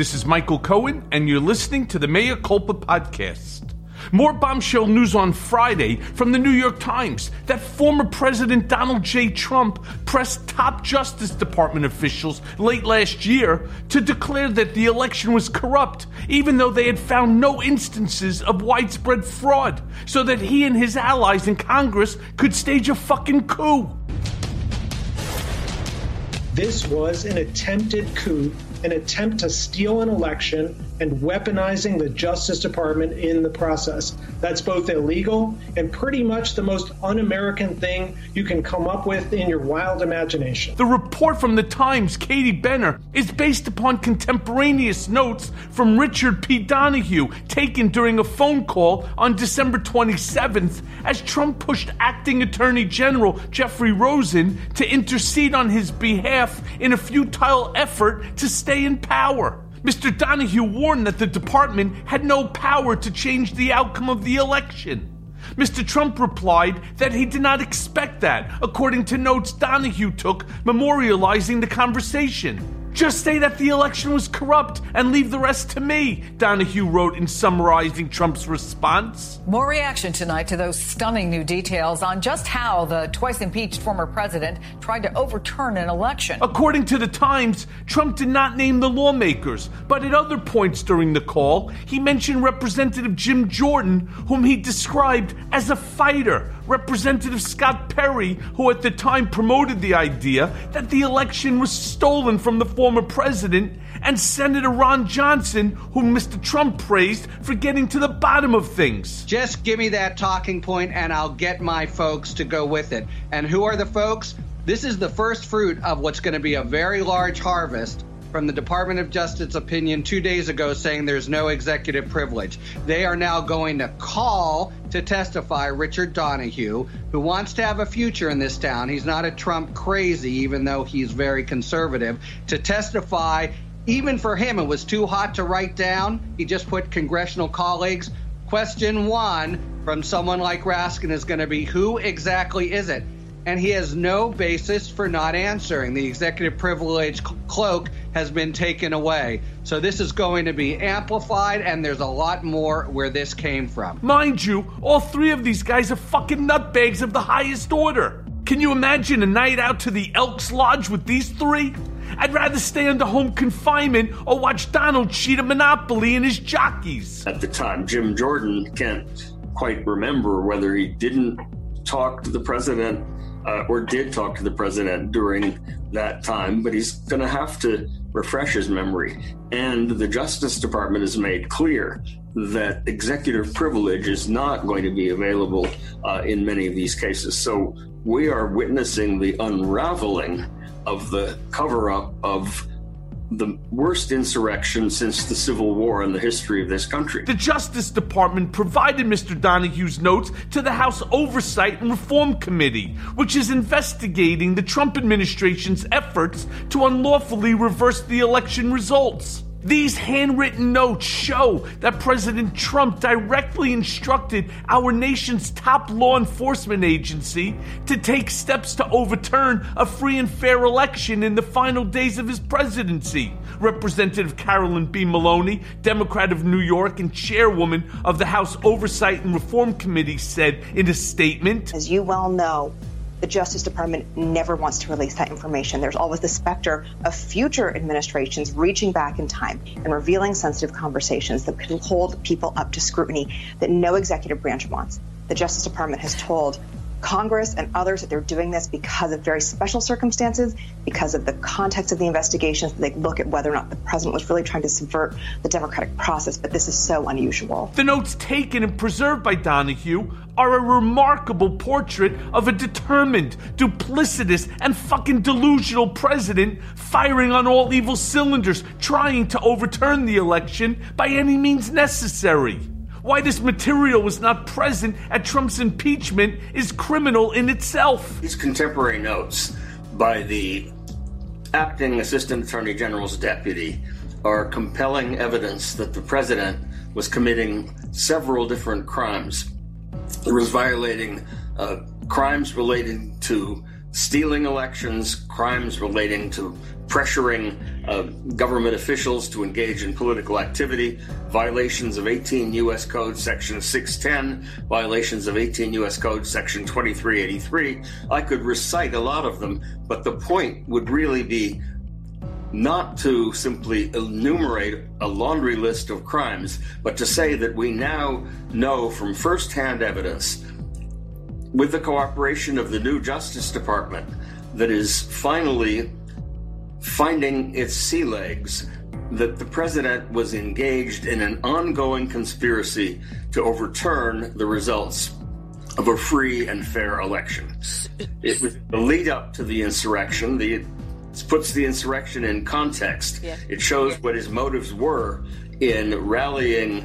This is Michael Cohen, and you're listening to the Mea Culpa podcast. More bombshell news on Friday from the New York Times that former President Donald J. Trump pressed top Justice Department officials late last year to declare that the election was corrupt, even though they had found no instances of widespread fraud, so that he and his allies in Congress could stage a fucking coup. This was an attempted coup, an attempt to steal an election and weaponizing the Justice Department in the process. That's both illegal and pretty much the most un-American thing you can come up with in your wild imagination. The report from the Times, Katie Benner, is based upon contemporaneous notes from Richard P. Donahue taken during a phone call on December 27th as Trump pushed acting Attorney General Jeffrey Rosen to intercede on his behalf in a futile effort to stay in power. Mr. Donahue warned that the department had no power to change the outcome of the election. Mr. Trump replied that he did not expect that, according to notes Donahue took memorializing the conversation. Just say that the election was corrupt and leave the rest to me, Donahue wrote in summarizing Trump's response. More reaction tonight to those stunning new details on just how the twice-impeached former president tried to overturn an election. According to the Times, Trump did not name the lawmakers, but at other points during the call, he mentioned Representative Jim Jordan, whom he described as a fighter. Representative Scott Perry, who at the time promoted the idea that the election was stolen from the former president, and Senator Ron Johnson, whom Mr. Trump praised for getting to the bottom of things. Just give me that talking point and I'll get my folks to go with it. And who are the folks? This is the first fruit of what's going to be a very large harvest from the Department of Justice opinion 2 days ago saying there's no executive privilege. They are now going to call to testify Richard Donahue, who wants to have a future in this town. He's not a Trump crazy, even though he's very conservative, to testify. Even for him, it was too hot to write down. He just put congressional colleagues. Question one from someone like Raskin is going to be, who exactly is it? And he has no basis for not answering. The executive privilege cloak has been taken away. So this is going to be amplified, and there's a lot more where this came from. Mind you, all three of these guys are fucking nutbags of the highest order. Can you imagine a night out to the Elks Lodge with these three? I'd rather stay under home confinement or watch Donald cheat at Monopoly and his jockeys. At the time, Jim Jordan can't quite remember whether he didn't talk to the president or did talk to the president during that time, but he's going to have to refresh his memory. And the Justice Department has made clear that executive privilege is not going to be available in many of these cases. So we are witnessing the unraveling of the cover-up of the worst insurrection since the Civil War in the history of this country. The Justice Department provided Mr. Donahue's notes to the House Oversight and Reform Committee, which is investigating the Trump administration's efforts to unlawfully reverse the election results. These handwritten notes show that President Trump directly instructed our nation's top law enforcement agency to take steps to overturn a free and fair election in the final days of his presidency. Representative Carolyn B. Maloney, Democrat of New York and chairwoman of the House Oversight and Reform Committee, said in a statement, "As you well know, the Justice Department never wants to release that information. There's always the specter of future administrations reaching back in time and revealing sensitive conversations that can hold people up to scrutiny that no executive branch wants. The Justice Department has told Congress and others that they're doing this because of very special circumstances, because of the context of the investigations. They look at whether or not the president was really trying to subvert the democratic process, but this is so unusual." The notes taken and preserved by Donahue are a remarkable portrait of a determined, duplicitous, and fucking delusional president firing on all evil cylinders, trying to overturn the election by any means necessary. Why this material was not present at Trump's impeachment is criminal in itself. These contemporary notes by the acting Assistant Attorney General's deputy are compelling evidence that the president was committing several different crimes. He was violating crimes related to stealing elections, crimes relating to pressuring government officials to engage in political activity, violations of 18 U.S. Code Section 610, violations of 18 U.S. Code Section 2383. I could recite a lot of them, but the point would really be not to simply enumerate a laundry list of crimes, but to say that we now know from firsthand evidence, with the cooperation of the new Justice Department, that is finally finding its sea legs, that the president was engaged in an ongoing conspiracy to overturn the results of a free and fair election. It was the lead up to the insurrection. It puts the insurrection in context. Yeah. It shows what his motives were in rallying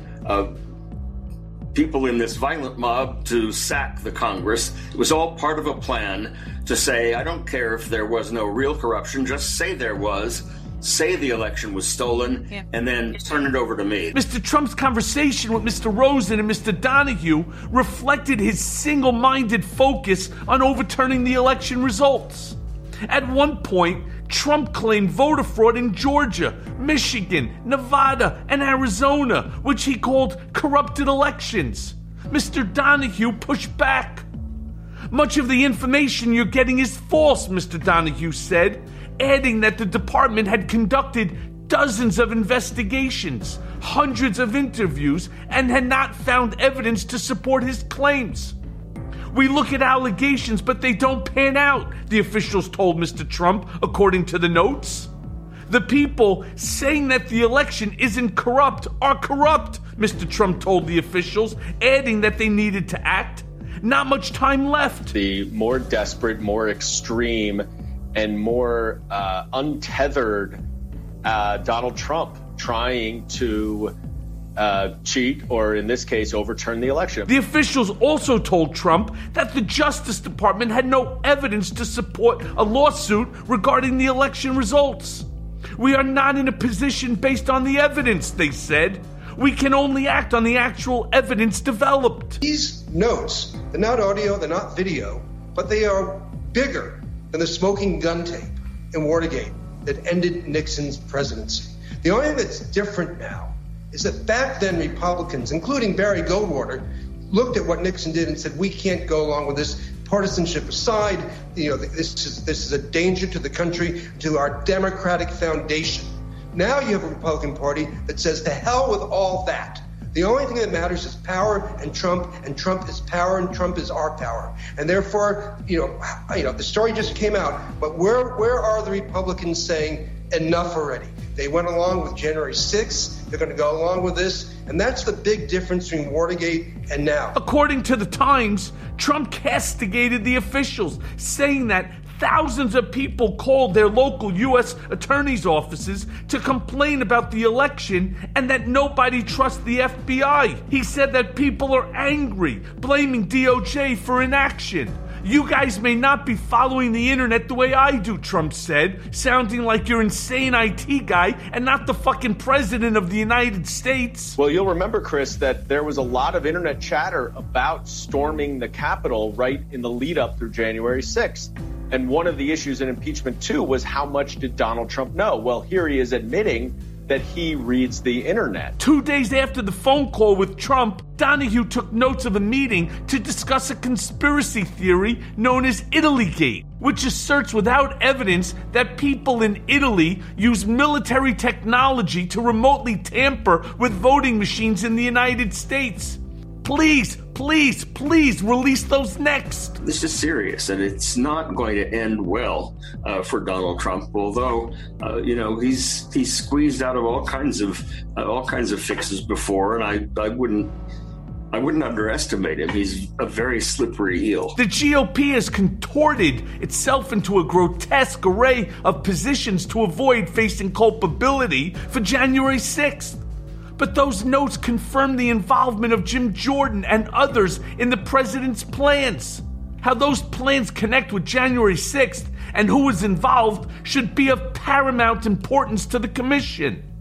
people in this violent mob to sack the Congress. It was all part of a plan to say, I don't care if there was no real corruption, just say there was, say the election was stolen, and then turn it over to me. Mr. Trump's conversation with Mr. Rosen and Mr. Donahue reflected his single-minded focus on overturning the election results. At one point, Trump claimed voter fraud in Georgia, Michigan, Nevada, and Arizona, which he called corrupted elections. Mr. Donahue pushed back. Much of the information you're getting is false, Mr. Donahue said, adding that the department had conducted dozens of investigations, hundreds of interviews, and had not found evidence to support his claims. We look at allegations, but they don't pan out, the officials told Mr. Trump, according to the notes. The people saying that the election isn't corrupt are corrupt, Mr. Trump told the officials, adding that they needed to act. Not much time left. The more desperate, more extreme, and more untethered Donald Trump trying to cheat, or in this case, overturn the election. The officials also told Trump that the Justice Department had no evidence to support a lawsuit regarding the election results. We are not in a position based on the evidence, they said. We can only act on the actual evidence developed. These notes, they're not audio, they're not video, but they are bigger than the smoking gun tape in Watergate that ended Nixon's presidency. The only thing that's different now is that back then Republicans, including Barry Goldwater, looked at what Nixon did and said, we can't go along with this. Partisanship aside, this is a danger to the country, to our democratic foundation. Now you have a Republican Party that says, to hell with all that. The only thing that matters is power and Trump is power, and Trump is our power. And therefore, the story just came out, but where are the Republicans saying enough already? They went along with January 6th. They're going to go along with this. And that's the big difference between Watergate and now. According to the Times, Trump castigated the officials, saying that thousands of people called their local U.S. attorney's offices to complain about the election and that nobody trusts the FBI. He said that people are angry, blaming DOJ for inaction. You guys may not be following the internet the way I do, Trump said, sounding like your insane IT guy and not the fucking president of the United States. Well, you'll remember, Chris, that there was a lot of internet chatter about storming the Capitol right in the lead up through January 6th. And one of the issues in impeachment, too, was how much did Donald Trump know? Well, here he is admitting that he reads the internet. 2 days after the phone call with Trump, Donahue took notes of a meeting to discuss a conspiracy theory known as Italygate, which asserts without evidence that people in Italy use military technology to remotely tamper with voting machines in the United States. Please, please, please release those next. This is serious, and it's not going to end well for Donald Trump. Although, he's squeezed out of all kinds of fixes before, and I wouldn't underestimate him. He's a very slippery eel. The GOP has contorted itself into a grotesque array of positions to avoid facing culpability for January 6th. But those notes confirm the involvement of Jim Jordan and others in the president's plans. How those plans connect with January 6th and who was involved should be of paramount importance to the commission.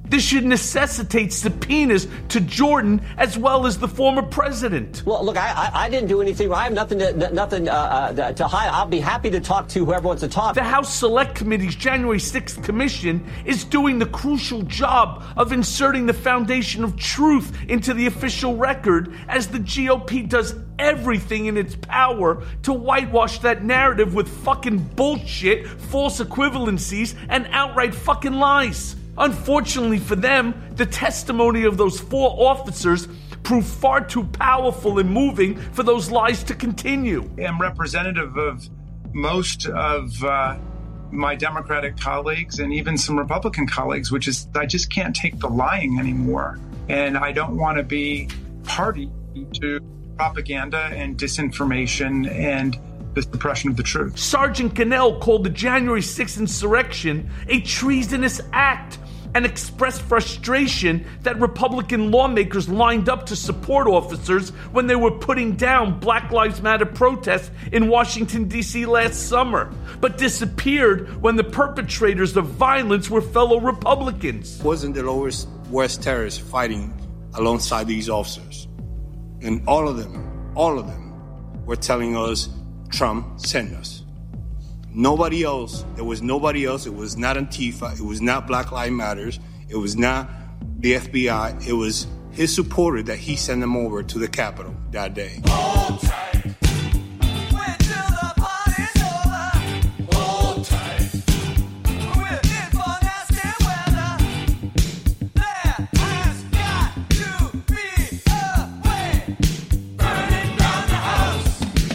This should necessitate subpoenas to Jordan as well as the former president. Well, look, I didn't do anything. I have nothing to hide. I'll be happy to talk to whoever wants to talk. The House Select Committee's January 6th commission is doing the crucial job of inserting the foundation of truth into the official record as the GOP does everything in its power to whitewash that narrative with fucking bullshit, false equivalencies, and outright fucking lies. Unfortunately for them, the testimony of those 4 officers proved far too powerful and moving for those lies to continue. I'm representative of most of my Democratic colleagues and even some Republican colleagues, which is I just can't take the lying anymore. And I don't want to be party to propaganda and disinformation and the suppression of the truth. Sergeant Gonell called the January 6th insurrection a treasonous act and expressed frustration that Republican lawmakers lined up to support officers when they were putting down Black Lives Matter protests in Washington, D.C. last summer, but disappeared when the perpetrators of violence were fellow Republicans. Wasn't the lowest West terrorists fighting alongside these officers? And all of them were telling us, Trump sent us. Nobody else. There was nobody else. It was not Antifa. It was not Black Lives Matters. It was not the FBI. It was his supporter that he sent them over to the Capitol that day. Hold tight. Wait till the party's over. Hold tight. We're in for nasty weather. There has got to be a way. Burning down the house.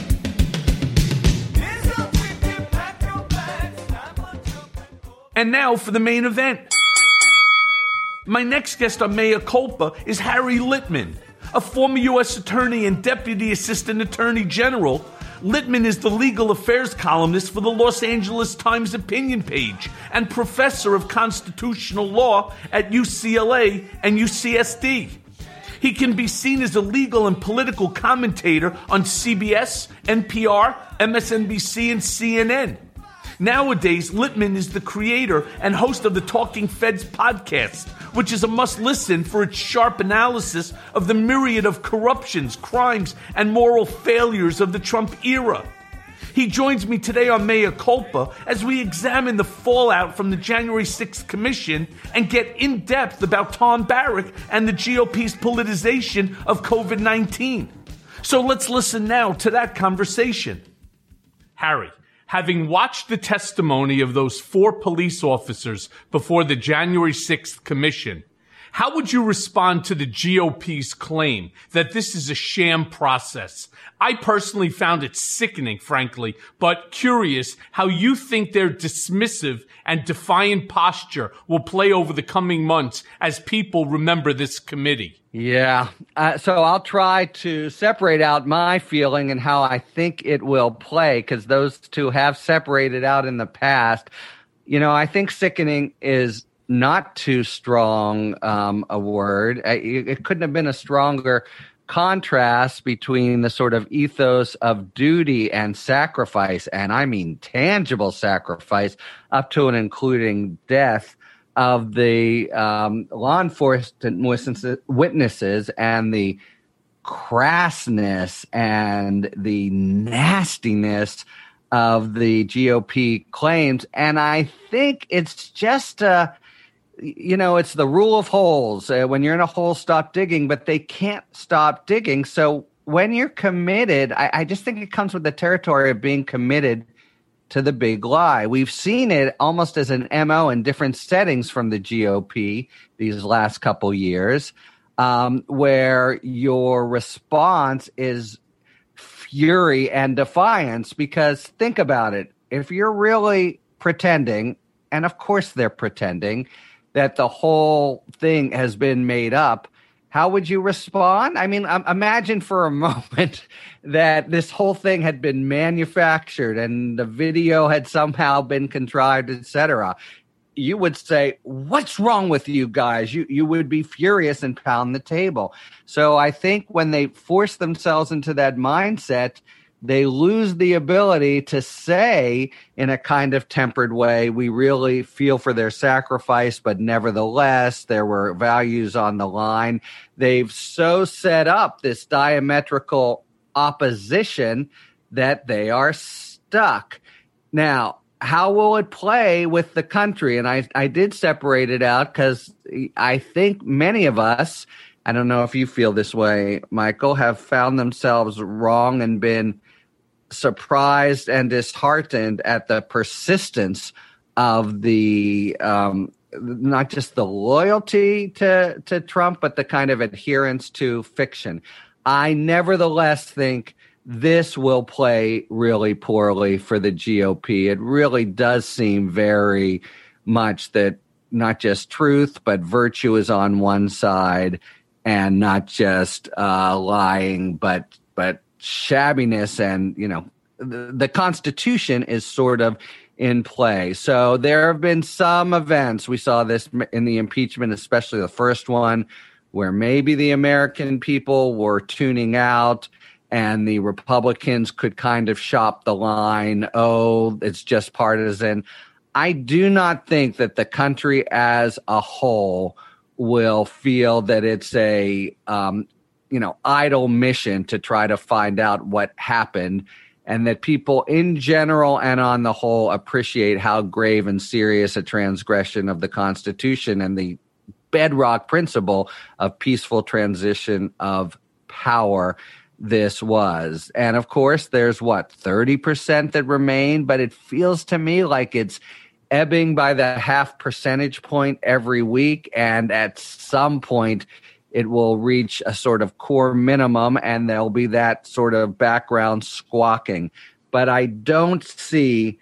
And now for the main event. My next guest on Mea Culpa is Harry Litman, a former U.S. Attorney and Deputy Assistant Attorney General. Litman is the legal affairs columnist for the Los Angeles Times opinion page and professor of constitutional law at UCLA and UCSD. He can be seen as a legal and political commentator on CBS, NPR, MSNBC, and CNN. Nowadays, Litman is the creator and host of the Talking Feds podcast, which is a must-listen for its sharp analysis of the myriad of corruptions, crimes, and moral failures of the Trump era. He joins me today on Mea Culpa as we examine the fallout from the January 6th Commission and get in-depth about Tom Barrack and the GOP's politicization of COVID-19. So let's listen now to that conversation. Harry, having watched the testimony of those 4 police officers before the January 6th Commission, how would you respond to the GOP's claim that this is a sham process? I personally found it sickening, frankly, but curious how you think their dismissive and defiant posture will play over the coming months as people remember this committee. Yeah, so I'll try to separate out my feeling and how I think it will play, because those two have separated out in the past. You know, I think sickening is not too strong a word. It couldn't have been a stronger contrast between the sort of ethos of duty and sacrifice, and I mean tangible sacrifice, up to and including death, of the law enforcement witnesses and the crassness and the nastiness of the GOP claims. And I think it's just, it's the rule of holes. When you're in a hole, stop digging, but they can't stop digging. So when you're committed, I just think it comes with the territory of being committed to the big lie. We've seen it almost as an MO in different settings from the GOP these last couple years, where your response is fury and defiance. Because think about it. If you're really pretending, and of course they're pretending, that the whole thing has been made up, how would you respond? I mean, imagine for a moment that this whole thing had been manufactured and the video had somehow been contrived, etc. You would say, what's wrong with you guys? You would be furious and pound the table. So I think when they force themselves into that mindset, they lose the ability to say in a kind of tempered way, we really feel for their sacrifice, but nevertheless, there were values on the line. They've so set up this diametrical opposition that they are stuck. Now, how will it play with the country? And I did separate it out because I think many of us, I don't know if you feel this way, Michael, have found themselves wrong and been surprised and disheartened at the persistence of the not just the loyalty to Trump, but the kind of adherence to fiction. I nevertheless think this will play really poorly for the GOP. It really does seem very much that not just truth, but virtue is on one side, and not just lying, but shabbiness, and the Constitution is sort of in play. So there have been some events. We saw this in the impeachment, especially the first one, where maybe the American people were tuning out and the Republicans could kind of shop the line. Oh, it's just partisan. I do not think that the country as a whole will feel that it's a idle mission to try to find out what happened, and that people in general and on the whole appreciate how grave and serious a transgression of the Constitution and the bedrock principle of peaceful transition of power this was. And of course, there's 30% that remain, but it feels to me like it's ebbing by the 0.5 percentage point every week. And at some point, it will reach a sort of core minimum, and there'll be that sort of background squawking. But I don't see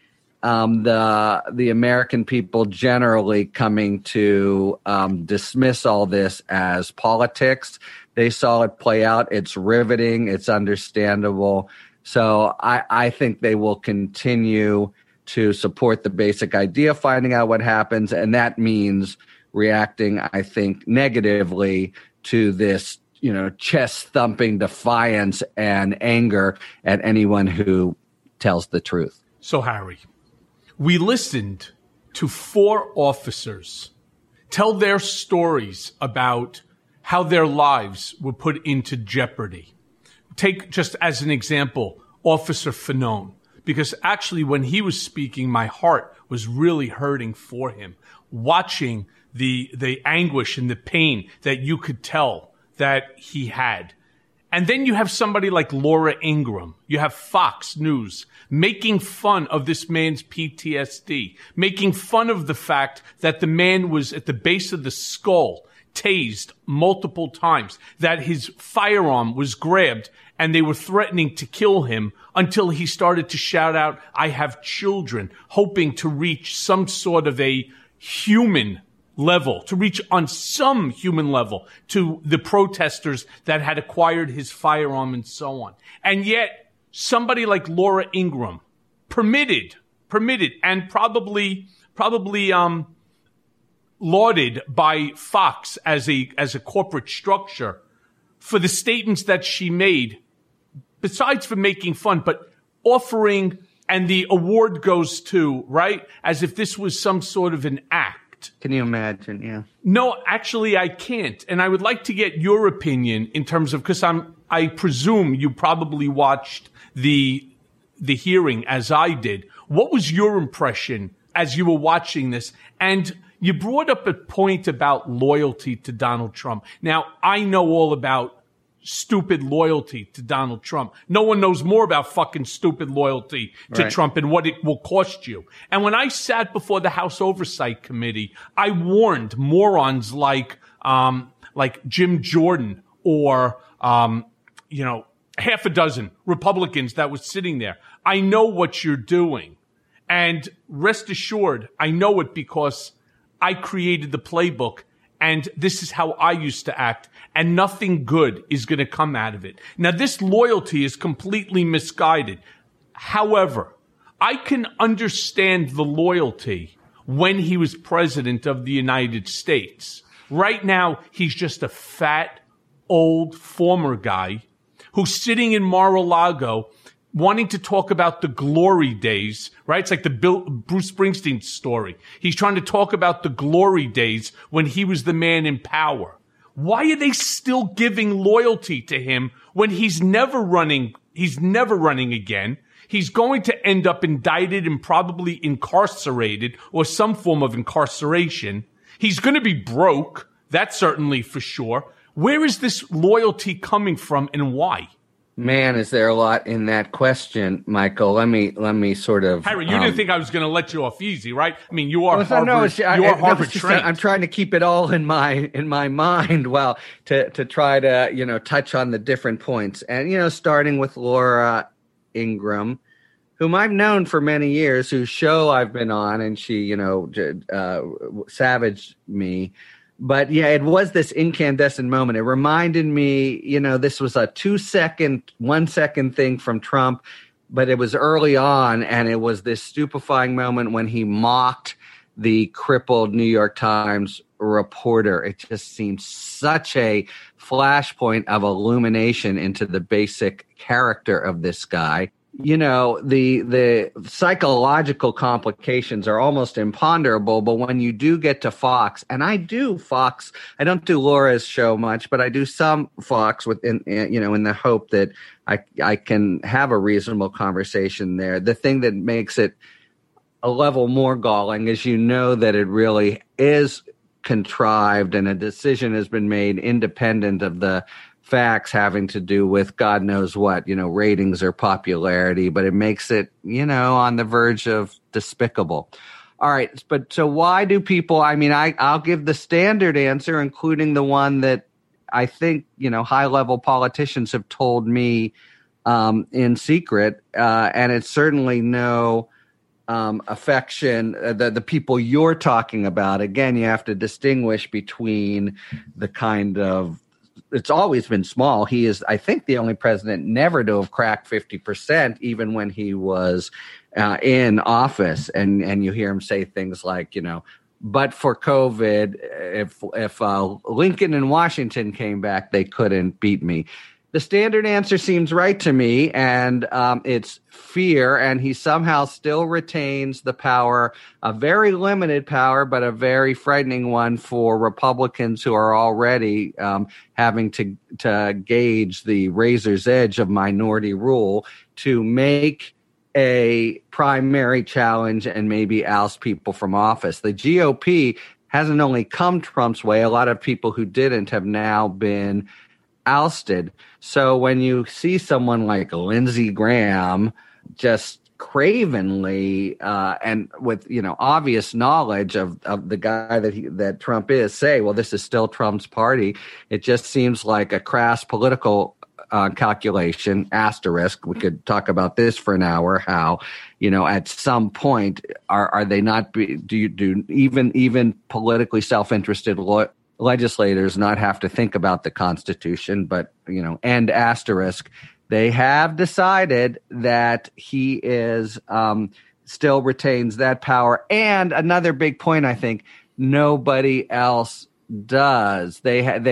the American people generally coming to dismiss all this as politics. They saw it play out. It's riveting. It's understandable. So I think they will continue to support the basic idea, finding out what happens, and that means reacting, I think, negatively to this, chest-thumping defiance and anger at anyone who tells the truth. So, Harry, we listened to 4 officers tell their stories about how their lives were put into jeopardy. Take just as an example, Officer Fanone, because actually when he was speaking, my heart was really hurting for him, watching the anguish and the pain that you could tell that he had. And then you have somebody like Laura Ingraham. You have Fox News making fun of this man's PTSD, making fun of the fact that the man was at the base of the skull, tased multiple times, that his firearm was grabbed and they were threatening to kill him until he started to shout out, "I have children," hoping to reach some sort of a human level, to reach on some human level to the protesters that had acquired his firearm and so on. And yet somebody like Laura Ingraham, permitted and probably lauded by Fox as a corporate structure for the statements that she made, besides for making fun, but offering, and the award goes to, right, as if this was some sort of an act. Can you imagine? Yeah. No, actually I can't. And I would like to get your opinion in terms of, because I presume you probably watched the hearing as I did. What was your impression as you were watching this? And you brought up a point about loyalty to Donald Trump. Now, I know all about stupid loyalty to Donald Trump. No one knows more about fucking stupid loyalty to Trump and what it will cost you. And when I sat before the House Oversight Committee, I warned morons like Jim Jordan or, half a dozen Republicans that was sitting there. I know what you're doing. And rest assured, I know it because I created the playbook, and this is how I used to act, and nothing good is going to come out of it. Now, this loyalty is completely misguided. However, I can understand the loyalty when he was president of the United States. Right now, he's just a fat, old, former guy who's sitting in Mar-a-Lago wanting to talk about the glory days, right? It's like the Bruce Springsteen story. He's trying to talk about the glory days when he was the man in power. Why are they still giving loyalty to him when he's never running again? He's going to end up indicted and probably incarcerated or some form of incarceration. He's going to be broke. That's certainly for sure. Where is this loyalty coming from and why? Man, is there a lot in that question, Michael? Let me sort of. Harry, you didn't think I was going to let you off easy, right? I mean, you are Harvard trained. I'm trying to keep it all in my mind, to try to touch on the different points, and starting with Laura Ingraham, whom I've known for many years, whose show I've been on, and she savaged me. But yeah, it was this incandescent moment. It reminded me, this was a 1 second thing from Trump, but it was early on, and it was this stupefying moment when he mocked the crippled New York Times reporter. It just seemed such a flashpoint of illumination into the basic character of this guy. The psychological complications are almost imponderable, but when you do get to Fox, and I do Fox, I don't do Laura's show much, but I do some Fox in the hope that I can have a reasonable conversation there. The thing that makes it a level more galling is that it really is contrived and a decision has been made independent of the facts having to do with God knows what, ratings or popularity, but it makes it, on the verge of despicable. All right. But so why do people, I'll give the standard answer, including the one that I think, high level politicians have told me in secret. And it's certainly no affection, the people you're talking about. Again, you have to distinguish between the kind of, it's always been small. He is, I think, the only president never to have cracked 50%, even when he was in office. And you hear him say things like, but for COVID, if Lincoln and Washington came back, they couldn't beat me. The standard answer seems right to me, and it's fear, and he somehow still retains the power, a very limited power, but a very frightening one for Republicans who are already having to gauge the razor's edge of minority rule to make a primary challenge and maybe oust people from office. The GOP hasn't only come Trump's way, a lot of people who didn't have now been ousted. So when you see someone like Lindsey Graham just cravenly and with obvious knowledge of the guy that Trump is, say, well, this is still Trump's party, it just seems like a crass political calculation, asterisk. We could talk about this for an hour, how at some point are they not do even politically self-interested legislators not have to think about the Constitution, but, and asterisk, they have decided that he is still retains that power. And another big point, I think, nobody else does.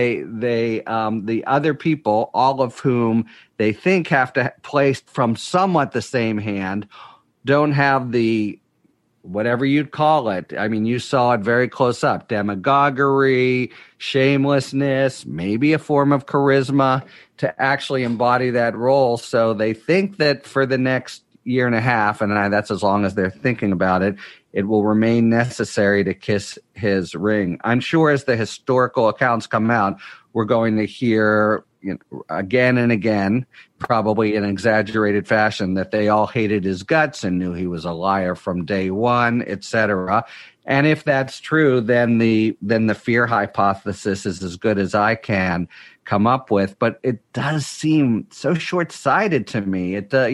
The other people, all of whom they think have to play from somewhat the same hand, don't have the, whatever you'd call it. I mean, you saw it very close up. Demagoguery, shamelessness, maybe a form of charisma to actually embody that role. So they think that for the next year and a half, and that's as long as they're thinking about it, it will remain necessary to kiss his ring. I'm sure as the historical accounts come out, we're going to hear again and again, probably in exaggerated fashion, that they all hated his guts and knew he was a liar from day one, etc. And if that's true, then the fear hypothesis is as good as I can come up with. But it does seem so short-sighted to me.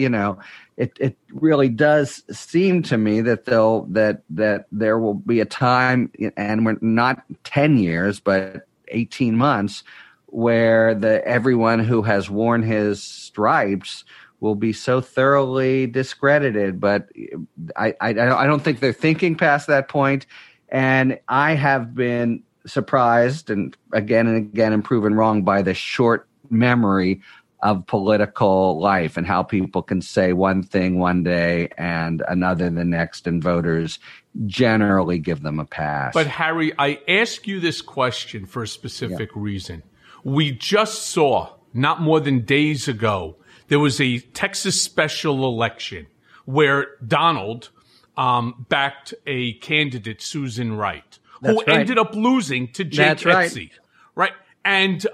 It really does seem to me that that there will be a time, and we're not 10 years, but 18 months, where everyone who has worn his stripes will be so thoroughly discredited. But I don't think they're thinking past that point. And I have been surprised and again and proven wrong by the short memory of political life and how people can say one thing one day and another the next, and voters generally give them a pass. But Harry, I ask you this question for a specific reason. We just saw, not more than days ago, there was a Texas special election where Donald backed a candidate, Susan Wright, who ended up losing to Jake Etsy. Right. And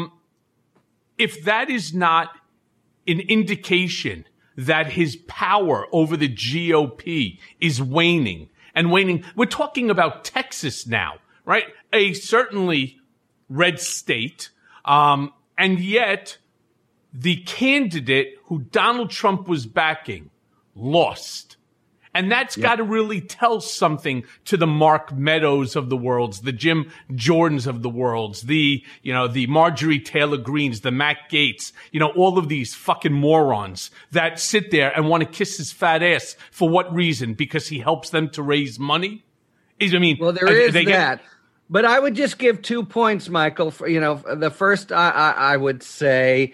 if that is not an indication that his power over the GOP is waning and waning, we're talking about Texas now, right? A certainly red state. And yet the candidate who Donald Trump was backing lost. And that's got to really tell something to the Mark Meadows of the worlds, the Jim Jordans of the worlds, the Marjorie Taylor Greens, the Matt Gaetz, all of these fucking morons that sit there and want to kiss his fat ass. For what reason? Because he helps them to raise money? Well, there is that. But I would just give 2 points, Michael. The first I would say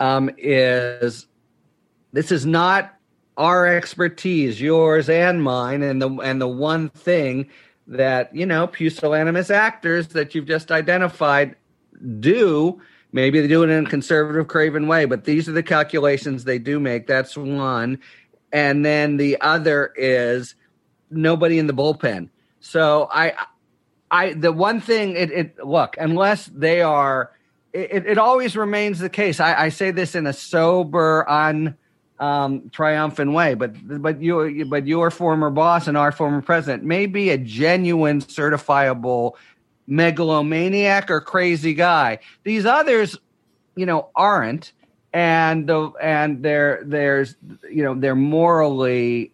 is this is not our expertise, yours and mine, and the one thing that pusillanimous actors that you've just identified do. Maybe they do it in a conservative, craven way, but these are the calculations they do make. That's one, and then the other is nobody in the bullpen. So the one thing look, unless they are, it always remains the case. I say this in a sober, triumphant way, but your former boss and our former president may be a genuine, certifiable megalomaniac or crazy guy. These others, aren't, and they're morally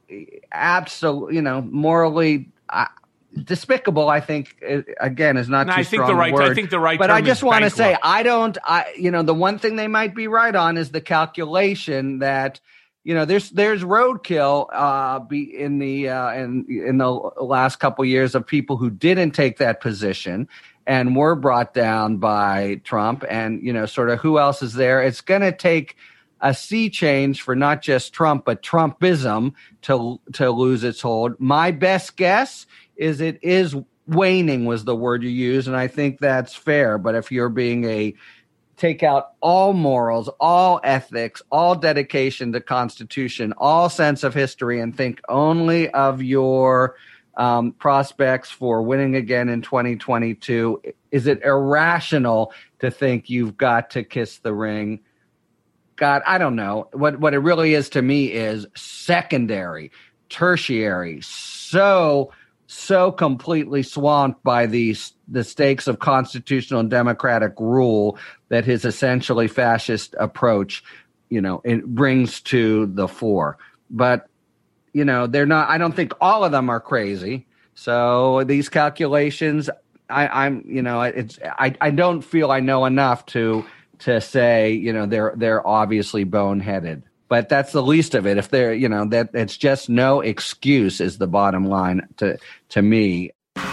morally despicable. I think again is not too strong a word. I think the right. But term I just want to say the one thing they might be right on is the calculation that there's roadkill in the last couple years of people who didn't take that position and were brought down by Trump, and sort of who else is there. It's going to take a sea change for not just Trump but Trumpism to lose its hold. My best guess is it is waning was the word you used, and I think that's fair. But if you're being take out all morals, all ethics, all dedication to Constitution, all sense of history, and think only of your prospects for winning again in 2022, is it irrational to think you've got to kiss the ring? God, I don't know. What it really is to me is secondary, tertiary, so completely swamped by the stakes of constitutional and democratic rule that his essentially fascist approach, it brings to the fore. But, they're not. I don't think all of them are crazy. So these calculations, I don't feel I know enough to say, they're obviously boneheaded. But that's the least of it. If they're, that it's just no excuse is the bottom line to me.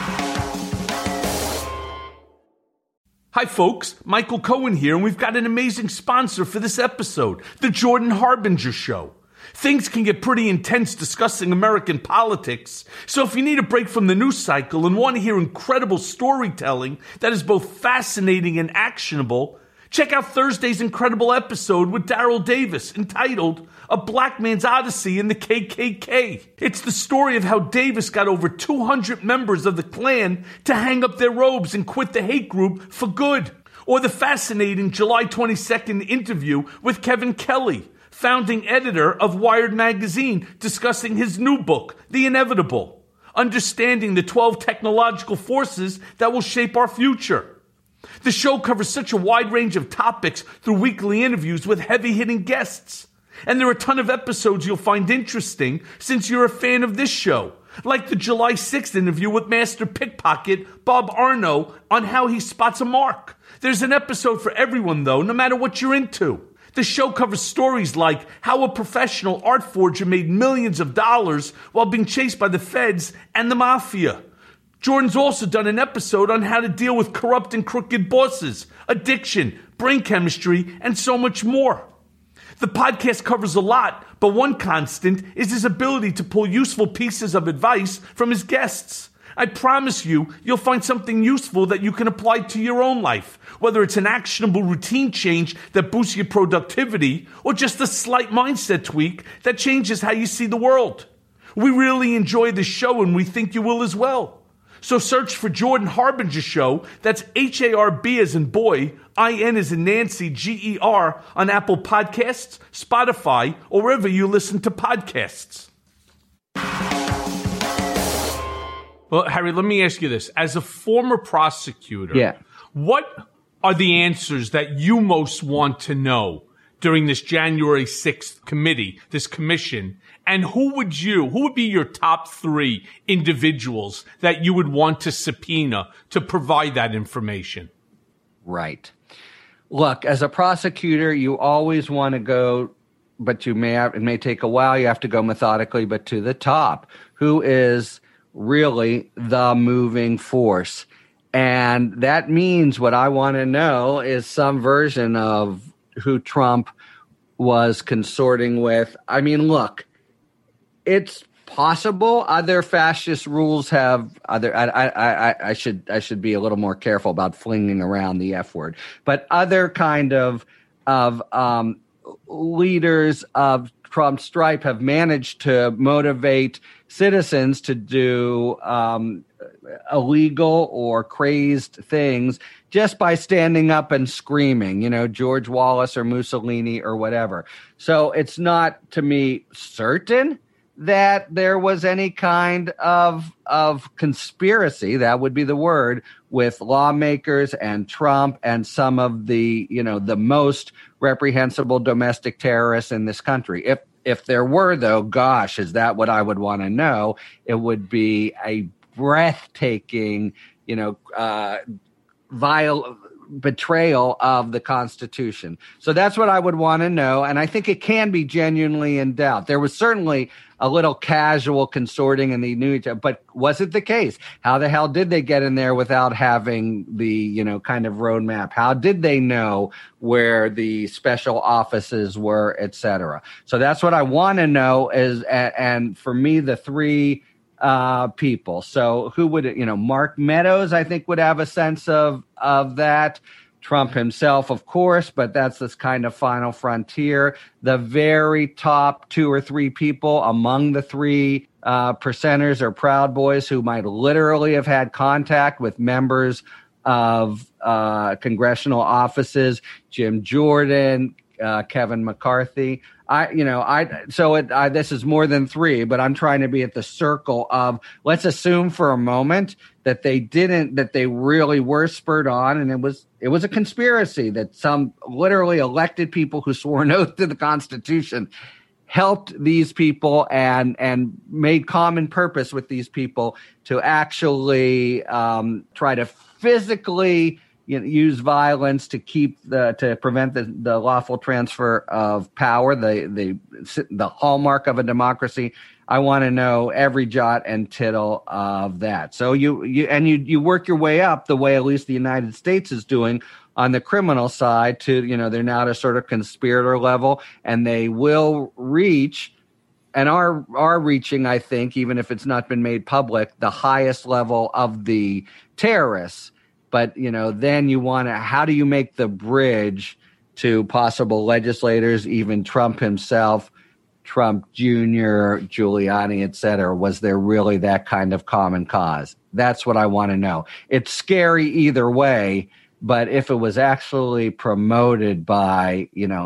Hi, folks. Michael Cohen here, and we've got an amazing sponsor for this episode, The Jordan Harbinger Show. Things can get pretty intense discussing American politics, so if you need a break from the news cycle and want to hear incredible storytelling that is both fascinating and actionable, check out Thursday's incredible episode with Daryl Davis entitled A Black Man's Odyssey in the KKK. It's the story of how Davis got over 200 members of the Klan to hang up their robes and quit the hate group for good. Or the fascinating July 22nd interview with Kevin Kelly, founding editor of Wired magazine, discussing his new book, The Inevitable, Understanding the 12 Technological Forces That Will Shape Our Future. The show covers such a wide range of topics through weekly interviews with heavy-hitting guests. And there are a ton of episodes you'll find interesting since you're a fan of this show, like the July 6th interview with master pickpocket Bob Arno on how he spots a mark. There's an episode for everyone, though, no matter what you're into. The show covers stories like how a professional art forger made millions of dollars while being chased by the feds and the mafia. Jordan's also done an episode on how to deal with corrupt and crooked bosses, addiction, brain chemistry, and so much more. The podcast covers a lot, but one constant is his ability to pull useful pieces of advice from his guests. I promise you'll find something useful that you can apply to your own life, whether it's an actionable routine change that boosts your productivity or just a slight mindset tweak that changes how you see the world. We really enjoy the show and we think you will as well. So search for Jordan Harbinger Show, that's H-A-R-B as in boy, I-N as in Nancy, G-E-R, on Apple Podcasts, Spotify, or wherever you listen to podcasts. Well, Harry, let me ask you this. As a former prosecutor, what are the answers that you most want to know during this January 6th committee, this commission? And who would be your top 3 individuals that you would want to subpoena to provide that information? Right. Look, as a prosecutor, you always want to go, but it may take a while. You have to go methodically, but to the top. Who is really the moving force? And that means what I want to know is some version of who Trump was consorting with. I mean, look, it's possible other fascist rules have other. I should be a little more careful about flinging around the F word, but other kind of leaders of Trump's stripe have managed to motivate citizens to do illegal or crazed things just by standing up and screaming, George Wallace or Mussolini or whatever. So it's not, to me, certain that there was any kind of conspiracy, that would be the word, with lawmakers and Trump and some of the, the most reprehensible domestic terrorists in this country. If there were, though, gosh, is that what I would want to know? It would be a breathtaking, vile betrayal of the Constitution. So that's what I would want to know. And I think it can be genuinely in doubt. There was certainly a little casual consorting and they knew each other, but was it the case? How the hell did they get in there without having the, kind of roadmap? How did they know where the special offices were, et cetera? So that's what I want to know is, and for me, the 3 people. So who would, Mark Meadows, I think, would have a sense of that. Trump himself, of course, but that's this kind of final frontier. The very top 2 or 3 people among the 3 percenters or Proud Boys who might literally have had contact with members of congressional offices, Jim Jordan, Kevin McCarthy. This is more than 3, but I'm trying to be at the circle of, let's assume for a moment that they really were spurred on, and it was a conspiracy that some literally elected people who swore an oath to the Constitution helped these people and made common purpose with these people to actually try to physically use violence to prevent the lawful transfer of power, the hallmark of a democracy. I want to know every jot and tittle of that. So you work your way up the way at least the United States is doing on the criminal side to, they're now at a sort of conspirator level, and they will reach and are reaching, I think, even if it's not been made public, the highest level of the terrorists. But, then you want to, how do you make the bridge to possible legislators, even Trump himself, Trump Jr., Giuliani, et cetera? Was there really that kind of common cause? That's what I want to know. It's scary either way, but if it was actually promoted by,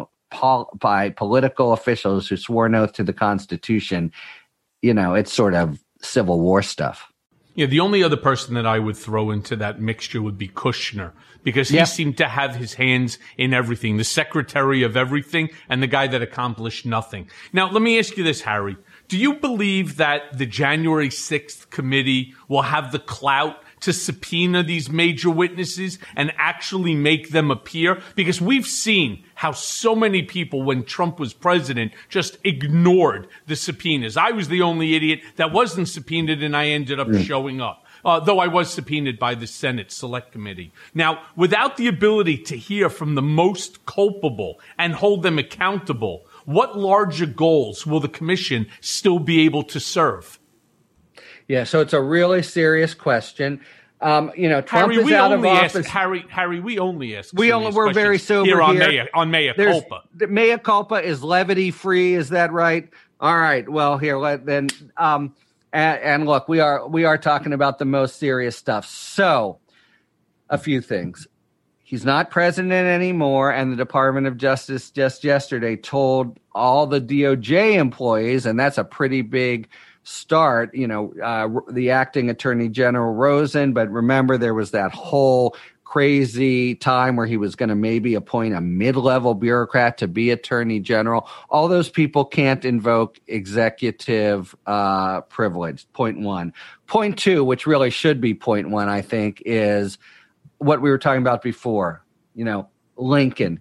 by political officials who swore an oath to the Constitution, it's sort of Civil War stuff. Yeah, the only other person that I would throw into that mixture would be Kushner, because he seemed to have his hands in everything, the secretary of everything and the guy that accomplished nothing. Now, let me ask you this, Harry. Do you believe that the January 6th committee will have the clout to subpoena these major witnesses and actually make them appear? Because we've seen how so many people, when Trump was president, just ignored the subpoenas. I was the only idiot that wasn't subpoenaed, and I ended up showing up. though I was subpoenaed by the Senate Select Committee. Now, without the ability to hear from the most culpable and hold them accountable, what larger goals will the commission still be able to serve? Yeah, so it's a really serious question. Trump Harry, is out of office. Harry, we only ask. We're very sober here on mea culpa. The mea culpa is levity free. Is that right? All right. Well, here and look, we are talking about the most serious stuff. So, a few things. He's not president anymore, and the Department of Justice just yesterday told all the DOJ employees, and that's a pretty big start, the acting Attorney General Rosen, but remember there was that whole crazy time where he was going to maybe appoint a mid-level bureaucrat to be Attorney General. All those people can't invoke executive privilege, point one. Point two, which really should be point one, I think, is what we were talking about before, Lincoln.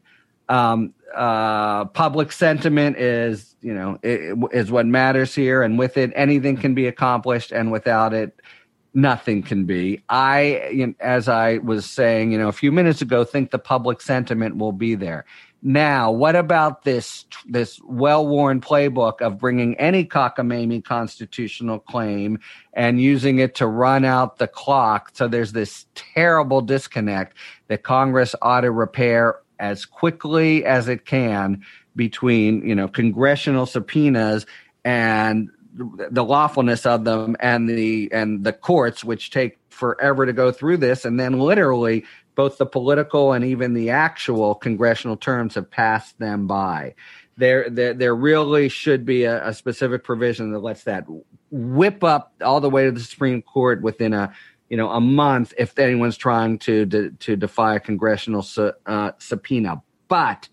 Public sentiment is what matters here, and with it, anything can be accomplished, and without it, nothing can be. As I was saying, a few minutes ago, think the public sentiment will be there. Now, what about this well-worn playbook of bringing any cockamamie constitutional claim and using it to run out the clock? So there's this terrible disconnect that Congress ought to repair as quickly as it can between, congressional subpoenas and the lawfulness of them and the courts, which take forever to go through this. And then literally both the political and even the actual congressional terms have passed them by. There really should be a specific provision that lets that whip up all the way to the Supreme Court within a month if anyone's trying to defy a congressional subpoena. But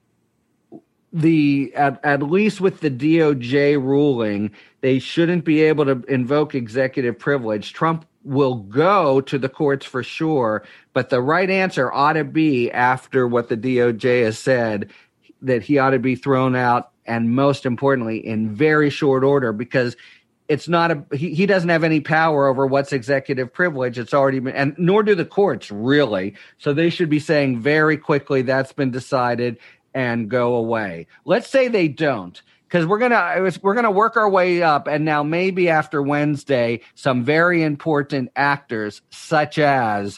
at least with the DOJ ruling, they shouldn't be able to invoke executive privilege. Trump will go to the courts for sure, but the right answer ought to be, after what the DOJ has said, that he ought to be thrown out, and most importantly, in very short order, because it's not he doesn't have any power over what's executive privilege. It's already been, and nor do the courts really. So they should be saying very quickly that's been decided and go away. Let's say they don't, because we're gonna work our way up, and now maybe after Wednesday, some very important actors such as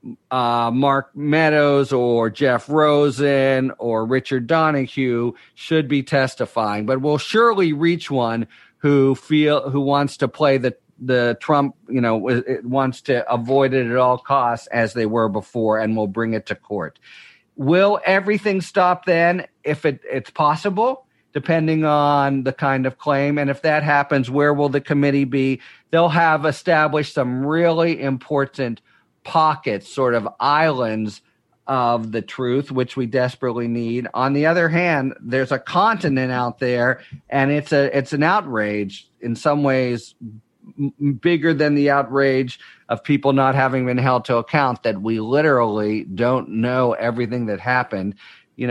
Mark Meadows or Jeff Rosen or Richard Donahue should be testifying, but we'll surely reach one who wants to play the Trump, wants to avoid it at all costs as they were before, and will bring it to court. Will everything stop then? If it's possible, depending on the kind of claim. And if that happens, where will the committee be? They'll have established some really important pockets, sort of islands of the truth, which we desperately need. On the other hand, there's a continent out there, and it's an outrage in some ways bigger than the outrage of people not having been held to account, that we literally don't know everything that happened. In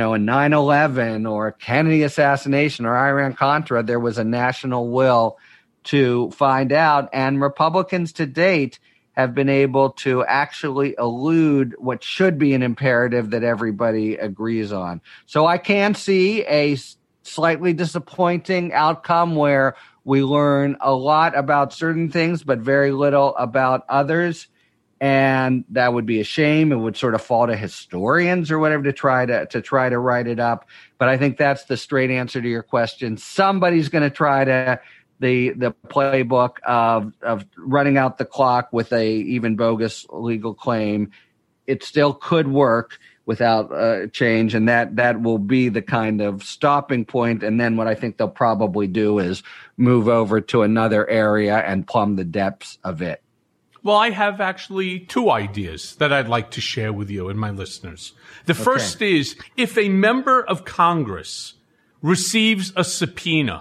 9/11 or Kennedy assassination or Iran-Contra, there was a national will to find out, and Republicans to date have been able to actually elude what should be an imperative that everybody agrees on. So I can see a slightly disappointing outcome where we learn a lot about certain things, but very little about others. And that would be a shame. It would sort of fall to historians or whatever to try to write it up. But I think that's the straight answer to your question. Somebody's going to try to the playbook of running out the clock with a even bogus legal claim. It still could work without change, and that will be the kind of stopping point. And then what I think they'll probably do is move over to another area and plumb the depths of it. Well, I have actually two ideas that I'd like to share with you and my listeners. The first is, if a member of Congress receives a subpoena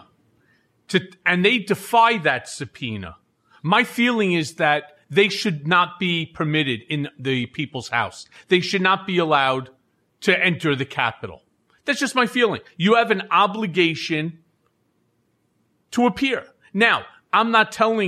and they defy that subpoena, my feeling is that they should not be permitted in the people's house. They should not be allowed to enter the Capitol. That's just my feeling. You have an obligation to appear. Now, I'm not telling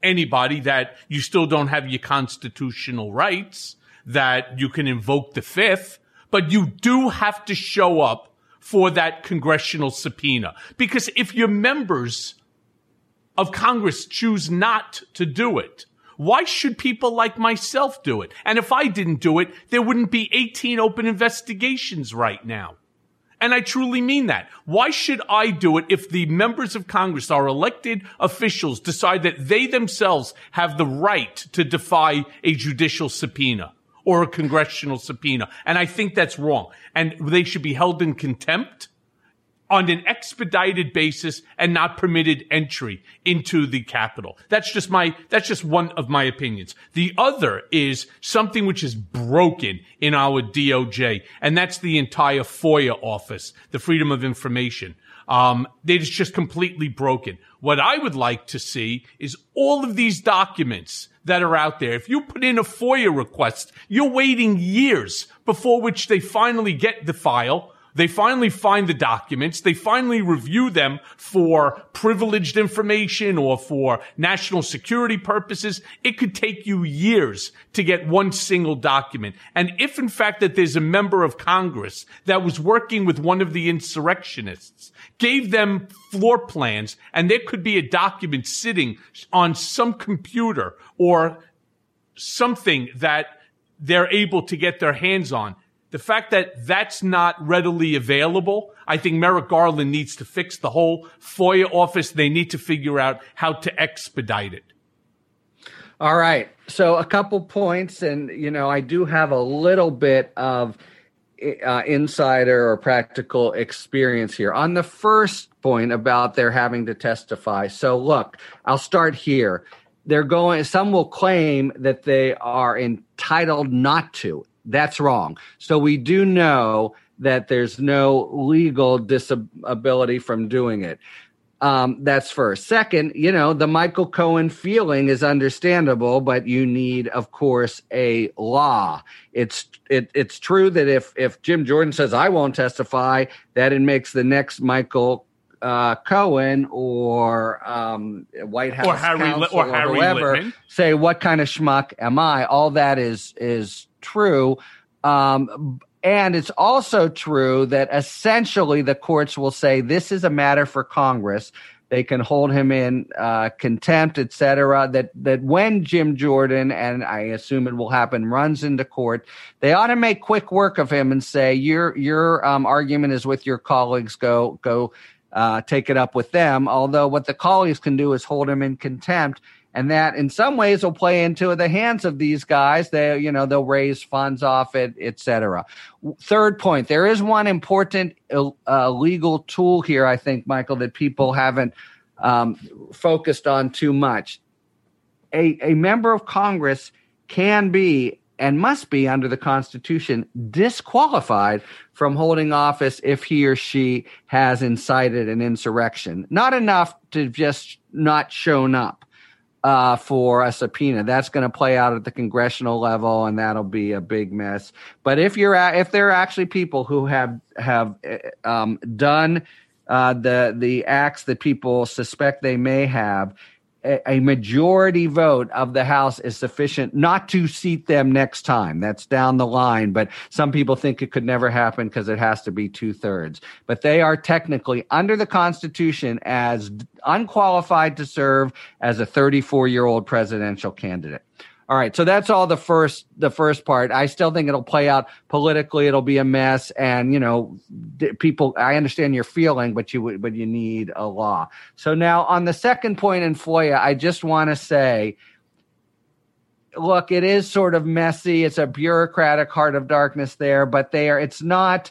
anybody that you still don't have your constitutional rights, that you can invoke the Fifth, but you do have to show up for that congressional subpoena. Because if your members of Congress choose not to do it, why should people like myself do it? And if I didn't do it, there wouldn't be 18 open investigations right now. And I truly mean that. Why should I do it if the members of Congress, our elected officials, decide that they themselves have the right to defy a judicial subpoena or a congressional subpoena? And I think that's wrong. And they should be held in contempt on an expedited basis and not permitted entry into the Capitol. That's just one of my opinions. The other is something which is broken in our DOJ, and that's the entire FOIA office, the Freedom of Information. It's just completely broken. What I would like to see is all of these documents that are out there. If you put in a FOIA request, you're waiting years before which they finally get the file. They finally find the documents. They finally review them for privileged information or for national security purposes. It could take you years to get one single document. And if, in fact, that there's a member of Congress that was working with one of the insurrectionists, gave them floor plans, and there could be a document sitting on some computer or something that they're able to get their hands on, the fact that that's not readily available, I think Merrick Garland needs to fix the whole FOIA office. They need to figure out how to expedite it. All right. So a couple points, and, I do have a little bit of insider or practical experience here. On the first point about their having to testify. So look, I'll start here. Some will claim that they are entitled not to. That's wrong. So we do know that there's no legal disability from doing it. That's first. Second, the Michael Cohen feeling is understandable, but you need, of course, a law. It's true that if Jim Jordan says, I won't testify, that it makes the next Michael Cohen or White House counsel or whoever Littman say, what kind of schmuck am I? All that is true. And it's also true that essentially the courts will say this is a matter for Congress. They can hold him in contempt, et cetera, that when Jim Jordan, and I assume it will happen, runs into court, they ought to make quick work of him and say, your argument is with your colleagues, go take it up with them. Although what the colleagues can do is hold him in contempt. And that in some ways will play into the hands of these guys. They'll raise funds off it, et cetera. Third point, there is one important legal tool here, I think, Michael, that people haven't focused on too much. A member of Congress can be and must be under the Constitution disqualified from holding office if he or she has incited an insurrection. Not enough to just not shown up for a subpoena. That's going to play out at the congressional level, and that'll be a big mess. But if there are actually people who have done the acts that people suspect they may have, a majority vote of the House is sufficient not to seat them next time. That's down the line, but some people think it could never happen because it has to be 2/3. But they are technically under the Constitution as unqualified to serve as a 34-year-old presidential candidate. All right, so that's all the first part. I still think it'll play out politically. It'll be a mess, and people. I understand your feeling, but you need a law. So now on the second point in FOIA, I just want to say, look, it is sort of messy. It's a bureaucratic heart of darkness there, but it's not.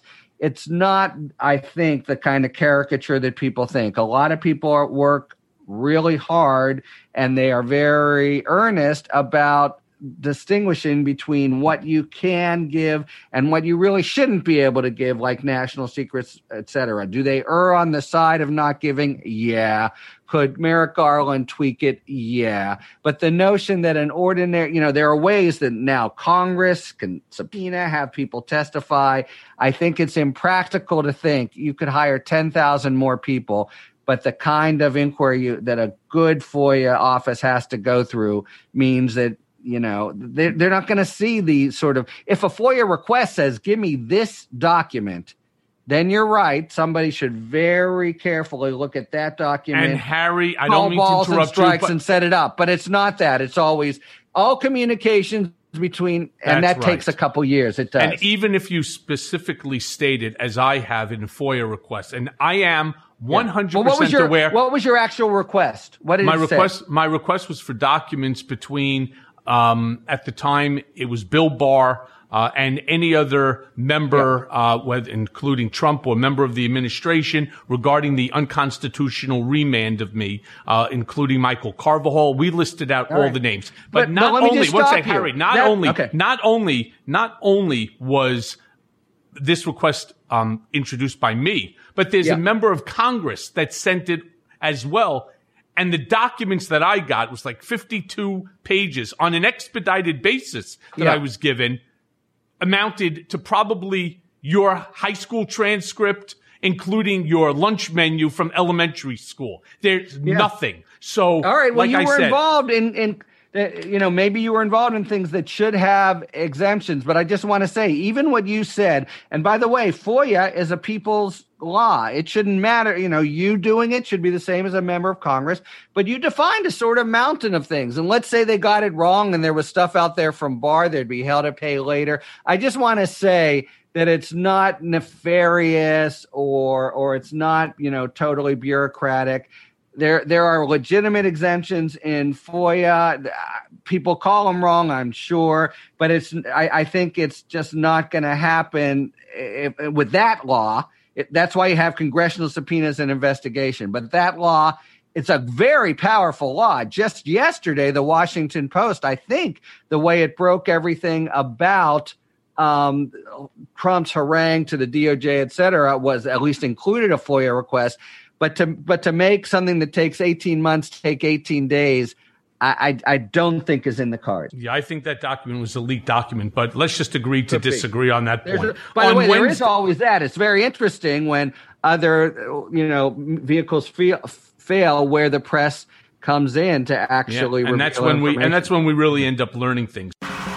I think the kind of caricature that people think. A lot of people work really hard, and they are very earnest about distinguishing between what you can give and what you really shouldn't be able to give, like national secrets, et cetera. Do they err on the side of not giving? Yeah. Could Merrick Garland tweak it? Yeah. But the notion that an ordinary, there are ways that now Congress can subpoena, have people testify. I think it's impractical to think you could hire 10,000 more people but the kind of inquiry that a good FOIA office has to go through means that, they're not going to see the sort of, if a FOIA request says, give me this document, then you're right. Somebody should very carefully look at that document. And Harry, I don't mean to interrupt and strikes you, and set it up. But it's not that. It's always all communications between, and that takes a couple years. It does. And even if you specifically stated, as I have in FOIA requests, and I am 100% aware. What was your actual request? What did it say? My request was for documents between, at the time, it was Bill Barr and any other member, including Trump or member of the administration, regarding the unconstitutional remand of me, including Michael Carvajal. We listed out all the names, but not only. One second, Harry. Not only was this request introduced by me, but there's a member of Congress that sent it as well. And the documents that I got was like 52 pages on an expedited basis that I was given, amounted to probably your high school transcript, including your lunch menu from elementary school. There's nothing. So, all right. Well, like you were involved in maybe you were involved in things that should have exemptions. But I just want to say, even what you said, and by the way, FOIA is a people's law. It shouldn't matter. You doing it should be the same as a member of Congress, but you defined a sort of mountain of things. And let's say they got it wrong and there was stuff out there from Barr, they'd be held to pay later. I just want to say that it's not nefarious or it's not, totally bureaucratic. There are legitimate exemptions in FOIA. People call them wrong, I'm sure, but I think it's just not going to happen with that law. That's why you have congressional subpoenas and investigation. But that law, it's a very powerful law. Just yesterday, the Washington Post, I think the way it broke everything about Trump's harangue to the DOJ, et cetera, was at least included a FOIA request. But to make something that takes 18 months take 18 days, I don't think is in the cards. Yeah, I think that document was a leaked document, but let's just agree to disagree on that point. By the way, there is always that. It's very interesting when other, vehicles fail where the press comes in to actually and that's when we really end up learning things.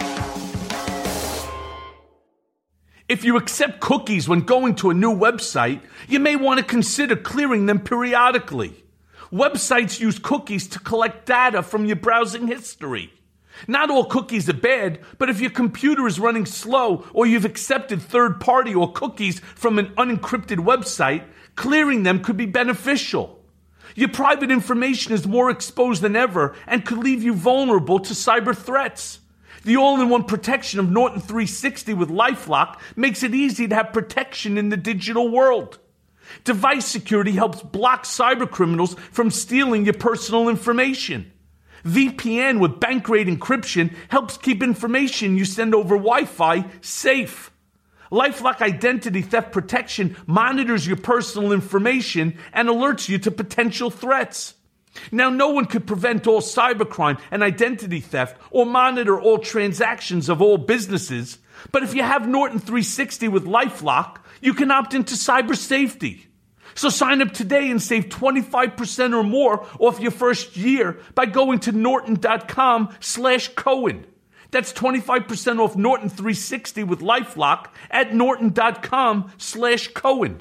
If you accept cookies when going to a new website, you may want to consider clearing them periodically. Websites use cookies to collect data from your browsing history. Not all cookies are bad, but if your computer is running slow or you've accepted third-party or cookies from an unencrypted website, clearing them could be beneficial. Your private information is more exposed than ever and could leave you vulnerable to cyber threats. The all-in-one protection of Norton 360 with LifeLock makes it easy to have protection in the digital world. Device security helps block cybercriminals from stealing your personal information. VPN with bank-grade encryption helps keep information you send over Wi-Fi safe. LifeLock Identity Theft Protection monitors your personal information and alerts you to potential threats. Now, no one could prevent all cybercrime and identity theft or monitor all transactions of all businesses, but if you have Norton 360 with LifeLock, you can opt into cyber safety. So sign up today and save 25% or more off your first year by going to norton.com/Cohen. That's 25% off Norton 360 with LifeLock at norton.com/Cohen.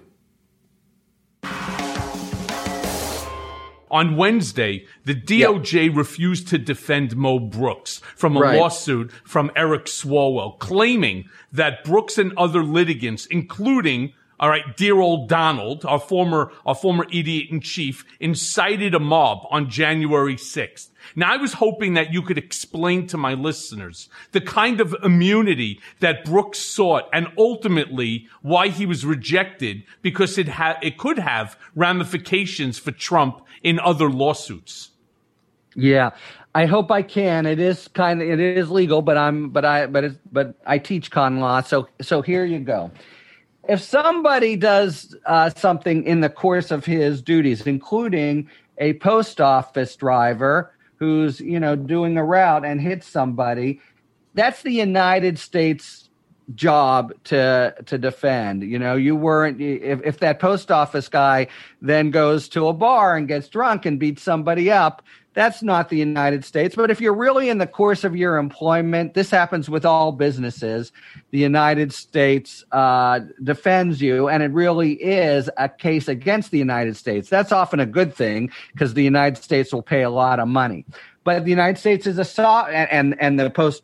On Wednesday, the DOJ refused to defend Mo Brooks from a lawsuit from Eric Swalwell, claiming that Brooks and other litigants, including, dear old Donald, our former idiot-in-chief, incited a mob on January 6th. Now, I was hoping that you could explain to my listeners the kind of immunity that Brooks sought and ultimately why he was rejected, because it could have ramifications for Trump in other lawsuits. Yeah, I hope I can. It is legal, but I teach con law, so here you go. If somebody does something in the course of his duties, including a post office driver who's doing a route and hits somebody, that's the United States job to defend. You weren't, if that post office guy then goes to a bar and gets drunk and beats somebody up, that's not the United States. But if you're really in the course of your employment, this happens with all businesses. The United States defends you, and it really is a case against the United States. That's often a good thing because the United States will pay a lot of money. But the United States is and the post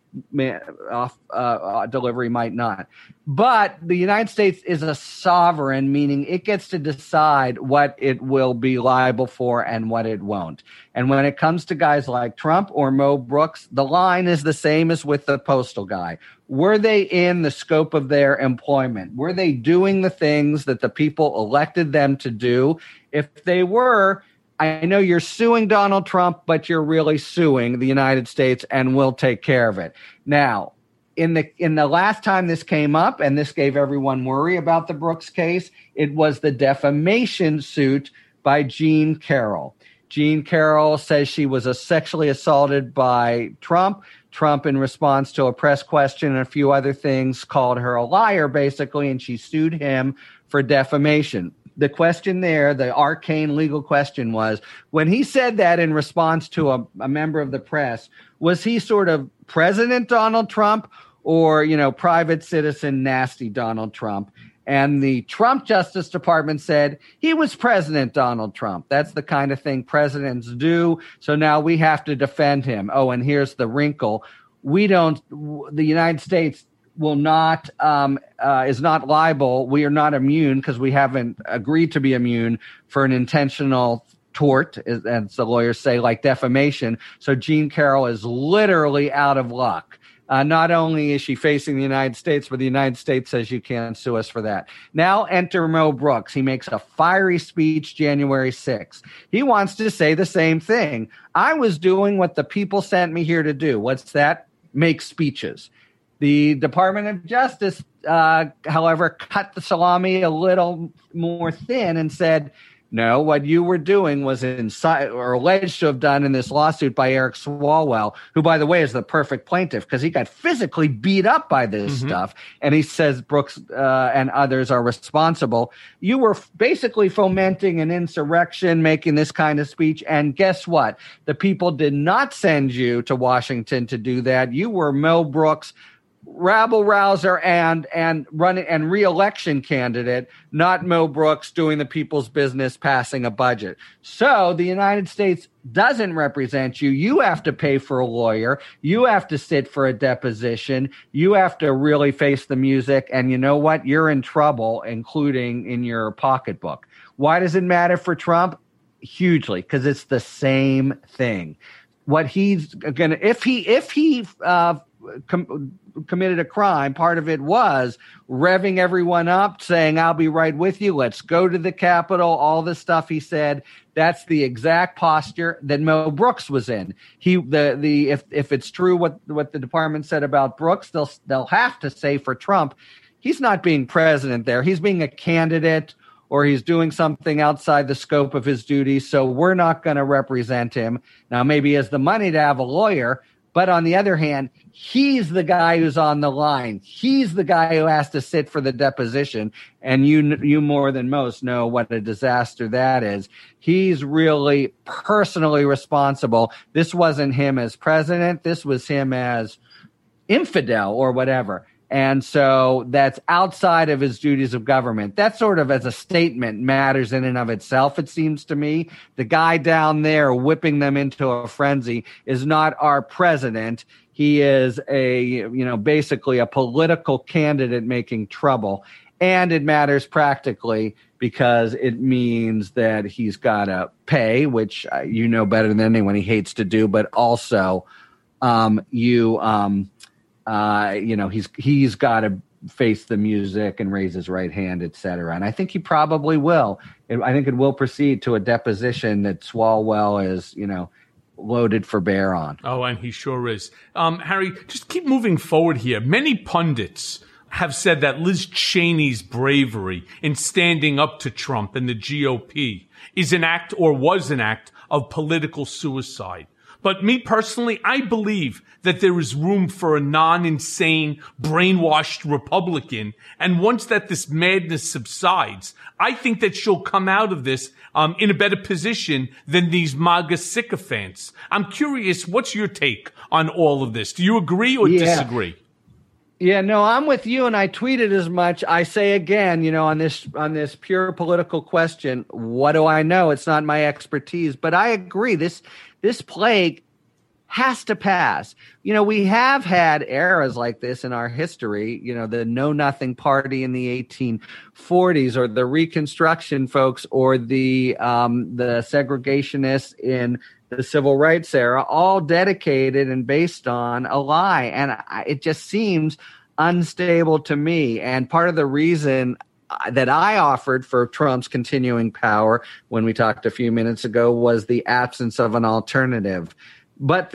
delivery might not. But the United States is a sovereign, meaning it gets to decide what it will be liable for and what it won't. And when it comes to guys like Trump or Mo Brooks, the line is the same as with the postal guy. Were they in the scope of their employment? Were they doing the things that the people elected them to do? If they were, I know you're suing Donald Trump, but you're really suing the United States, and we'll take care of it. Now, in the last time this came up, and this gave everyone worry about the Brooks case, it was the defamation suit by Jean Carroll. Jean Carroll says she was sexually assaulted by Trump. Trump, in response to a press question and a few other things, called her a liar, basically, and she sued him for defamation. The question there, the arcane legal question was, when he said that in response to a member of the press, was he sort of President Donald Trump or, private citizen nasty Donald Trump? And the Trump Justice Department said he was President Donald Trump. That's the kind of thing presidents do. So now we have to defend him. Oh, and here's the wrinkle. The United States will not is not liable. We are not immune because we haven't agreed to be immune for an intentional tort, as the lawyers say, like defamation. So Jean Carroll is literally out of luck. Not only is she facing the United States, but the United States says you can't sue us for that. Now enter Mo Brooks. He makes a fiery speech January 6th. He wants to say the same thing. I was doing what the people sent me here to do. What's that? Make speeches. The Department of Justice, however, cut the salami a little more thin and said, no, what you were doing was alleged to have done in this lawsuit by Eric Swalwell, who, by the way, is the perfect plaintiff because he got physically beat up by this stuff. And he says Brooks and others are responsible. You were basically fomenting an insurrection, making this kind of speech. And guess what? The people did not send you to Washington to do that. You were Mo Brooks, rabble rouser and running and re-election candidate, not Mo Brooks doing the people's business, passing a budget. So the United States doesn't represent you. You have to pay for a lawyer. You have to sit for a deposition. You have to really face the music. And you know what? You're in trouble, including in your pocketbook. Why does it matter for Trump? Hugely, because it's the same thing. What he's gonna, if he committed a crime, part of it was revving everyone up, saying, I'll be right with you. Let's go to the Capitol. All the stuff he said. That's the exact posture that Mo Brooks was in. If it's true what the department said about Brooks, they'll have to say for Trump, he's not being president there. He's being a candidate, or he's doing something outside the scope of his duties. So we're not going to represent him. Now, maybe he has the money to have a lawyer, but on the other hand, he's the guy who's on the line. He's the guy who has to sit for the deposition. And you more than most know what a disaster that is. He's really personally responsible. This wasn't him as president. This was him as infidel or whatever. And so that's outside of his duties of government. That sort of as a statement matters in and of itself, it seems to me. The guy down there whipping them into a frenzy is not our president. He is basically a political candidate making trouble. And it matters practically because it means that he's got to pay, which you know better than anyone he hates to do, but also he's got to face the music and raise his right hand, et cetera. And I think he probably will. I think it will proceed to a deposition that Swalwell is, loaded for bear on. Oh, and he sure is. Harry, just keep moving forward here. Many pundits have said that Liz Cheney's bravery in standing up to Trump and the GOP is an act or was an act of political suicide. But me personally, I believe that there is room for a non-insane, brainwashed Republican. And once that this madness subsides, I think that she'll come out of this in a better position than these MAGA sycophants. I'm curious, what's your take on all of this? Do you agree or disagree? Yeah, no, I'm with you, and I tweeted as much. I say again, on this pure political question, what do I know? It's not my expertise, but I agree. This plague has to pass. We have had eras like this in our history, the Know Nothing Party in the 1840s, or the Reconstruction folks, or the segregationists in the Civil Rights era, all dedicated and based on a lie. And it just seems unstable to me. And part of the reason that I offered for Trump's continuing power when we talked a few minutes ago was the absence of an alternative. But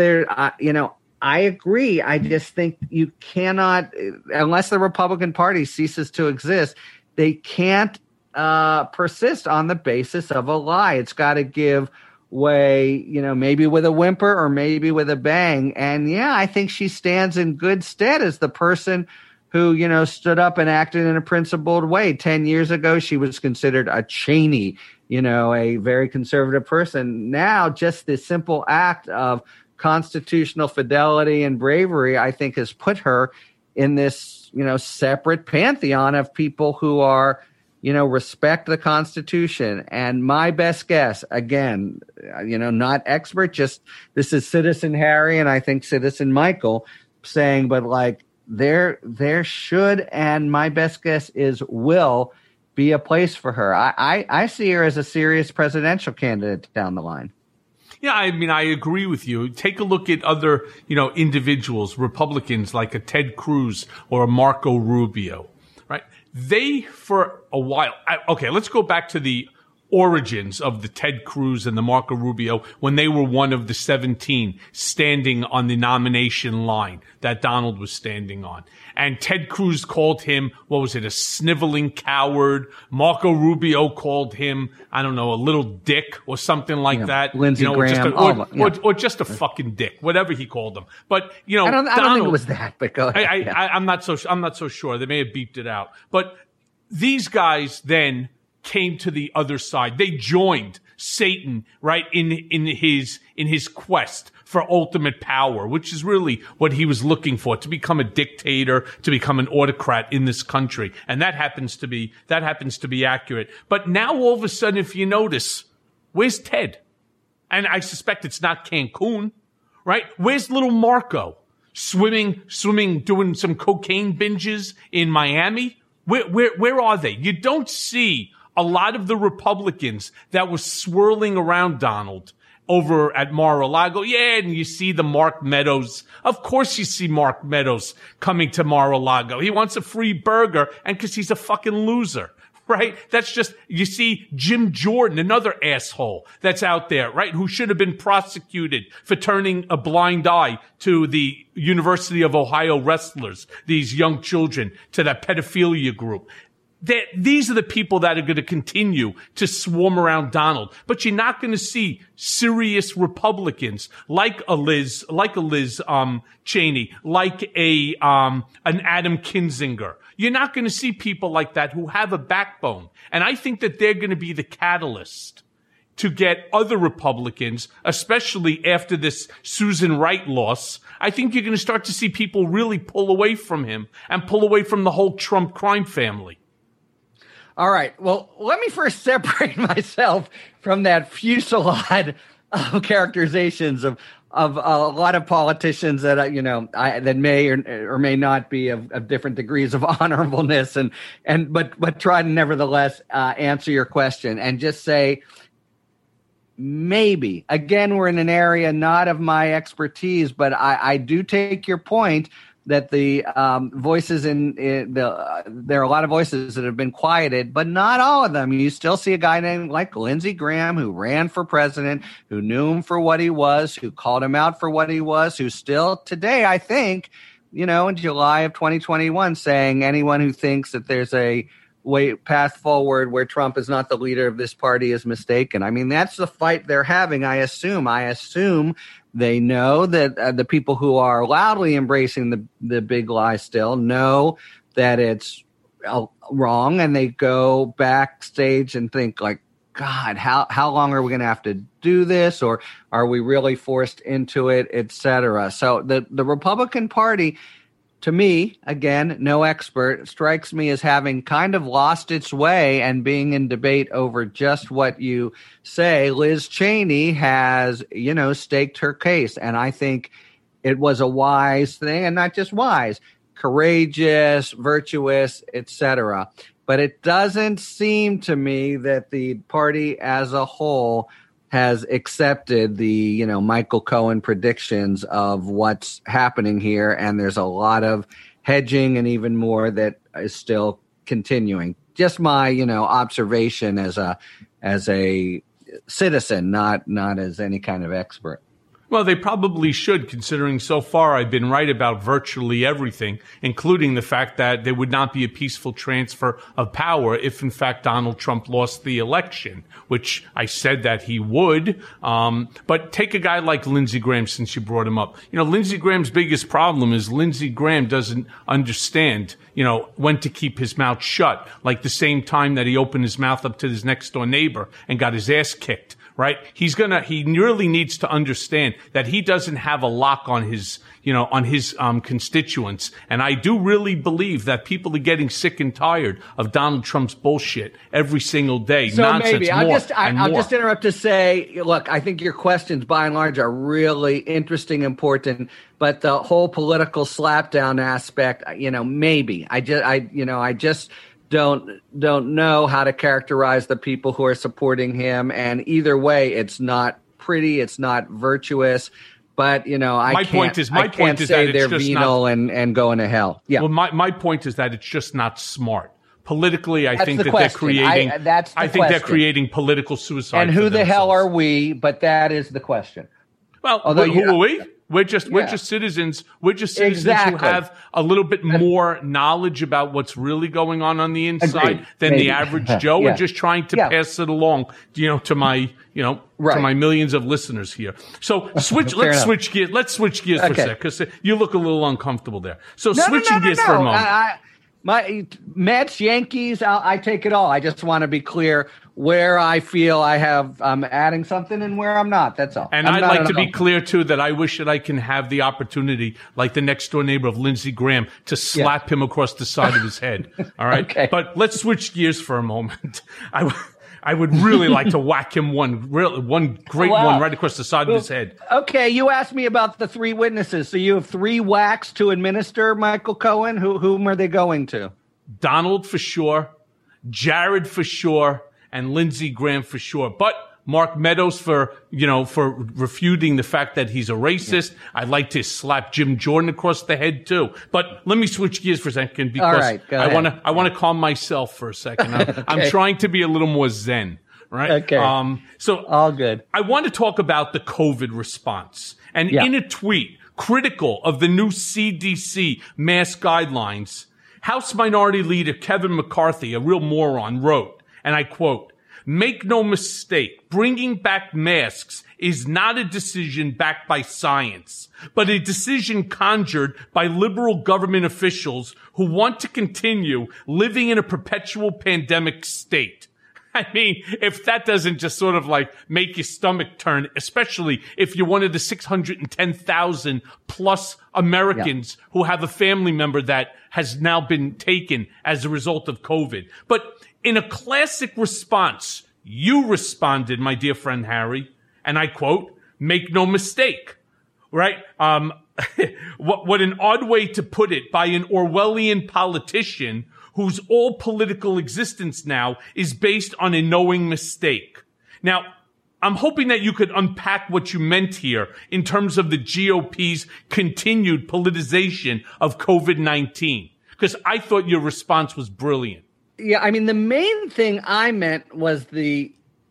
I agree. I just think you cannot, unless the Republican Party ceases to exist, they can't persist on the basis of a lie. It's got to give way, maybe with a whimper or maybe with a bang. And I think she stands in good stead as the person who, stood up and acted in a principled way. 10 years ago, she was considered a Cheney, a very conservative person. Now, just this simple act of constitutional fidelity and bravery, I think, has put her in this, separate pantheon of people who are, respect the Constitution. And my best guess, again, not expert, just this is Citizen Harry and I think Citizen Michael saying, but there should, and my best guess is will be a place for her. I see her as a serious presidential candidate down the line. Yeah, I agree with you. Take a look at other, individuals, Republicans like a Ted Cruz or a Marco Rubio, right? They, for a while, let's go back to the origins of the Ted Cruz and the Marco Rubio when they were one of the 17 standing on the nomination line that Donald was standing on. And Ted Cruz called him, a sniveling coward. Marco Rubio called him, a little dick or something like that. Lindsey Graham. Or just a fucking dick, whatever he called him. But, I don't think it was that, but go ahead. I'm not so sure. They may have beeped it out. But these guys then came to the other side. They joined Satan, right, in his quest for ultimate power, which is really what he was looking for, to become a dictator, to become an autocrat in this country. And that happens to be accurate. But now all of a sudden, if you notice, where's Ted? And I suspect it's not Cancun, right? Where's little Marco? Swimming, doing some cocaine binges in Miami? Where are they? You don't see a lot of the Republicans that were swirling around Donald over at Mar-a-Lago. Yeah, and you see the Mark Meadows. Of course you see Mark Meadows coming to Mar-a-Lago. He wants a free burger, and because he's a fucking loser, right? That's just, you see Jim Jordan, another asshole that's out there, right? Who should have been prosecuted for turning a blind eye to the University of Ohio wrestlers, these young children, to that pedophilia group. These are the people that are going to continue to swarm around Donald. But you're not going to see serious Republicans like a Liz Cheney, like an Adam Kinzinger. You're not going to see people like that who have a backbone. And I think that they're going to be the catalyst to get other Republicans, especially after this Susan Wright loss. I think you're going to start to see people really pull away from him and pull away from the whole Trump crime family. All right. Well, let me first separate myself from that fusillade of characterizations of a lot of politicians that that may or may not be of different degrees of honorableness, but try to nevertheless answer your question and just say maybe. Again, we're in an area not of my expertise, but I do take your point that the voices there are a lot of voices that have been quieted, but not all of them. You still see a guy named like Lindsey Graham who ran for president, who knew him for what he was, who called him out for what he was, who still today, I think, in July of 2021, saying anyone who thinks that there's a path forward where Trump is not the leader of this party is mistaken. I mean, that's the fight they're having. I assume They know that the people who are loudly embracing the big lie still know that it's wrong, and they go backstage and think like, God, how long are we going to have to do this, or are we really forced into it, et cetera? So the Republican Party, to me, again, no expert, strikes me as having kind of lost its way and being in debate over just what you say. Liz Cheney has, staked her case, and I think it was a wise thing, and not just wise, courageous, virtuous, et cetera. But it doesn't seem to me that the party as a whole has accepted the, Michael Cohen predictions of what's happening here. And there's a lot of hedging and even more that is still continuing. Just my, observation as a citizen, not as any kind of expert. Well, they probably should, considering so far I've been right about virtually everything, including the fact that there would not be a peaceful transfer of power if, in fact, Donald Trump lost the election, which I said that he would. But take a guy like Lindsey Graham, since you brought him up. Lindsey Graham's biggest problem is Lindsey Graham doesn't understand, when to keep his mouth shut, like the same time that he opened his mouth up to his next door neighbor and got his ass kicked. Right? He really needs to understand that he doesn't have a lock on his, constituents. And I do really believe that people are getting sick and tired of Donald Trump's bullshit every single day. So nonsense, maybe I'll just interrupt to say, look, I think your questions by and large are really interesting, important, but the whole political slapdown aspect, maybe I just don't know how to characterize the people who are supporting him, and either way, it's not pretty, it's not virtuous. But I can't say they're venal and going to hell. Yeah. Well, my point is that it's just not smart. Politically, I think that they're creating. I think they're creating political suicide. And who the hell are we? But that is the question. Well, who are we? We're just citizens. We're just citizens who have a little bit more knowledge about what's really going on the inside than the average Joe. We're just trying to pass it along, to my, to my millions of listeners here. So let's switch gears. Let's switch gears for a sec, because you look a little uncomfortable there. So switching gears for a moment. My Mets, Yankees, I take it all. I just want to be clear where I feel I'm adding something and where I'm not. That's all. And I'd like to be clear, too, that I wish that I can have the opportunity, like the next door neighbor of Lindsey Graham, to slap him across the side of his head. All right? Okay. But let's switch gears for a moment. I would really like to whack him one great one right across the side of his head. Okay, you asked me about the three witnesses. So you have three whacks to administer, Michael Cohen. Whom are they going to? Donald for sure, Jared for sure, and Lindsey Graham for sure. But Mark Meadows for refuting the fact that he's a racist. Yeah. I'd like to slap Jim Jordan across the head too. But let me switch gears for a second, because I want to calm myself for a second. I'm trying to be a little more zen, right? Okay. So all good. I want to talk about the COVID response. And in a tweet critical of the new CDC mask guidelines, House Minority Leader Kevin McCarthy, a real moron, wrote, and I quote, "Make no mistake, bringing back masks is not a decision backed by science, but a decision conjured by liberal government officials who want to continue living in a perpetual pandemic state." I mean, if that doesn't just sort of like make your stomach turn, especially if you're one of the 610,000 plus Americans who have a family member that has now been taken as a result of COVID. But in a classic response, you responded, my dear friend Harry, and I quote, "Make no mistake," right? What an odd way to put it by an Orwellian politician whose all political existence now is based on a knowing mistake. Now, I'm hoping that you could unpack what you meant here in terms of the GOP's continued politicization of COVID-19, because I thought your response was brilliant. Yeah, I mean, the main thing I meant was the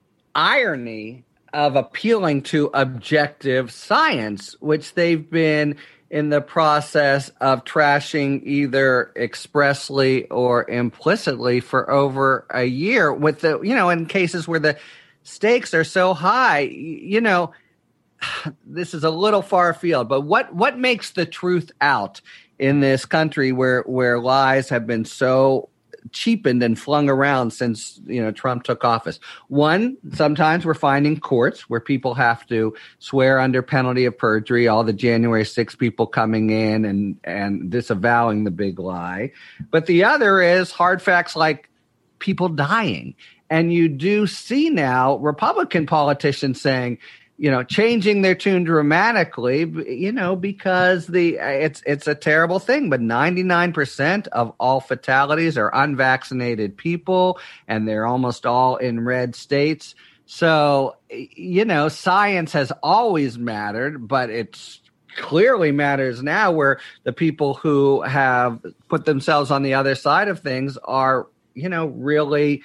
irony of appealing to objective science, which they've been in the process of trashing either expressly or implicitly for over a year, with the, in cases where the stakes are so high, this is a little far afield, but what makes the truth out in this country where lies have been so cheapened and flung around since Trump took office? One, sometimes we're finding courts where people have to swear under penalty of perjury, all the January 6 people coming in and disavowing the big lie. But the other is hard facts like people dying. And you do see now Republican politicians saying, changing their tune dramatically, because it's a terrible thing. But 99% of all fatalities are unvaccinated people, and they're almost all in red states. So, science has always mattered, but it's clearly matters now, where the people who have put themselves on the other side of things are, really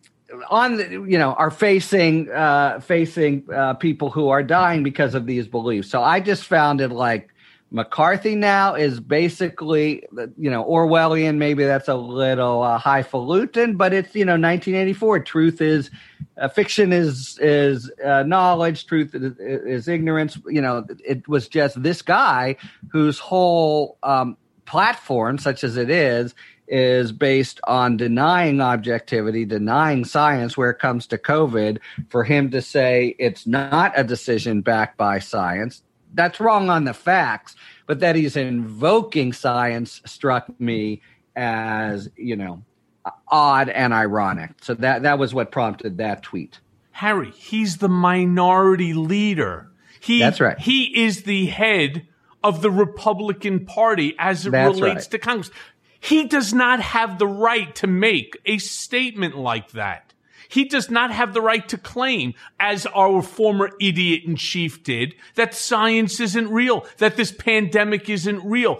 are facing people who are dying because of these beliefs. So I just found it like McCarthy now is basically, Orwellian. Maybe that's a little highfalutin, but it's 1984. Truth is fiction is knowledge. Truth is ignorance. It was just this guy whose whole platform, such as it is based on denying objectivity, denying science where it comes to COVID. For him to say it's not a decision backed by science, that's wrong on the facts, but that he's invoking science struck me as, odd and ironic. So that was what prompted that tweet. Harry, he's the minority leader. That's right. He is the head of the Republican Party as it relates to Congress. He does not have the right to make a statement like that. He does not have the right to claim, as our former idiot-in-chief did, that science isn't real, that this pandemic isn't real.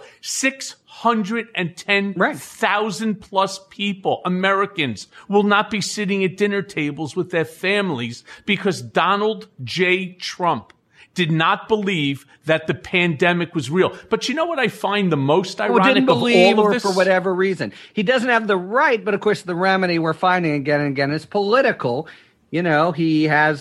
610,000 plus people, Americans, will not be sitting at dinner tables with their families because Donald J. Trump did not believe that the pandemic was real. But you know what I find the most ironic of all of this? For whatever reason. He doesn't have the right, but of course the remedy we're finding again and again is political. He has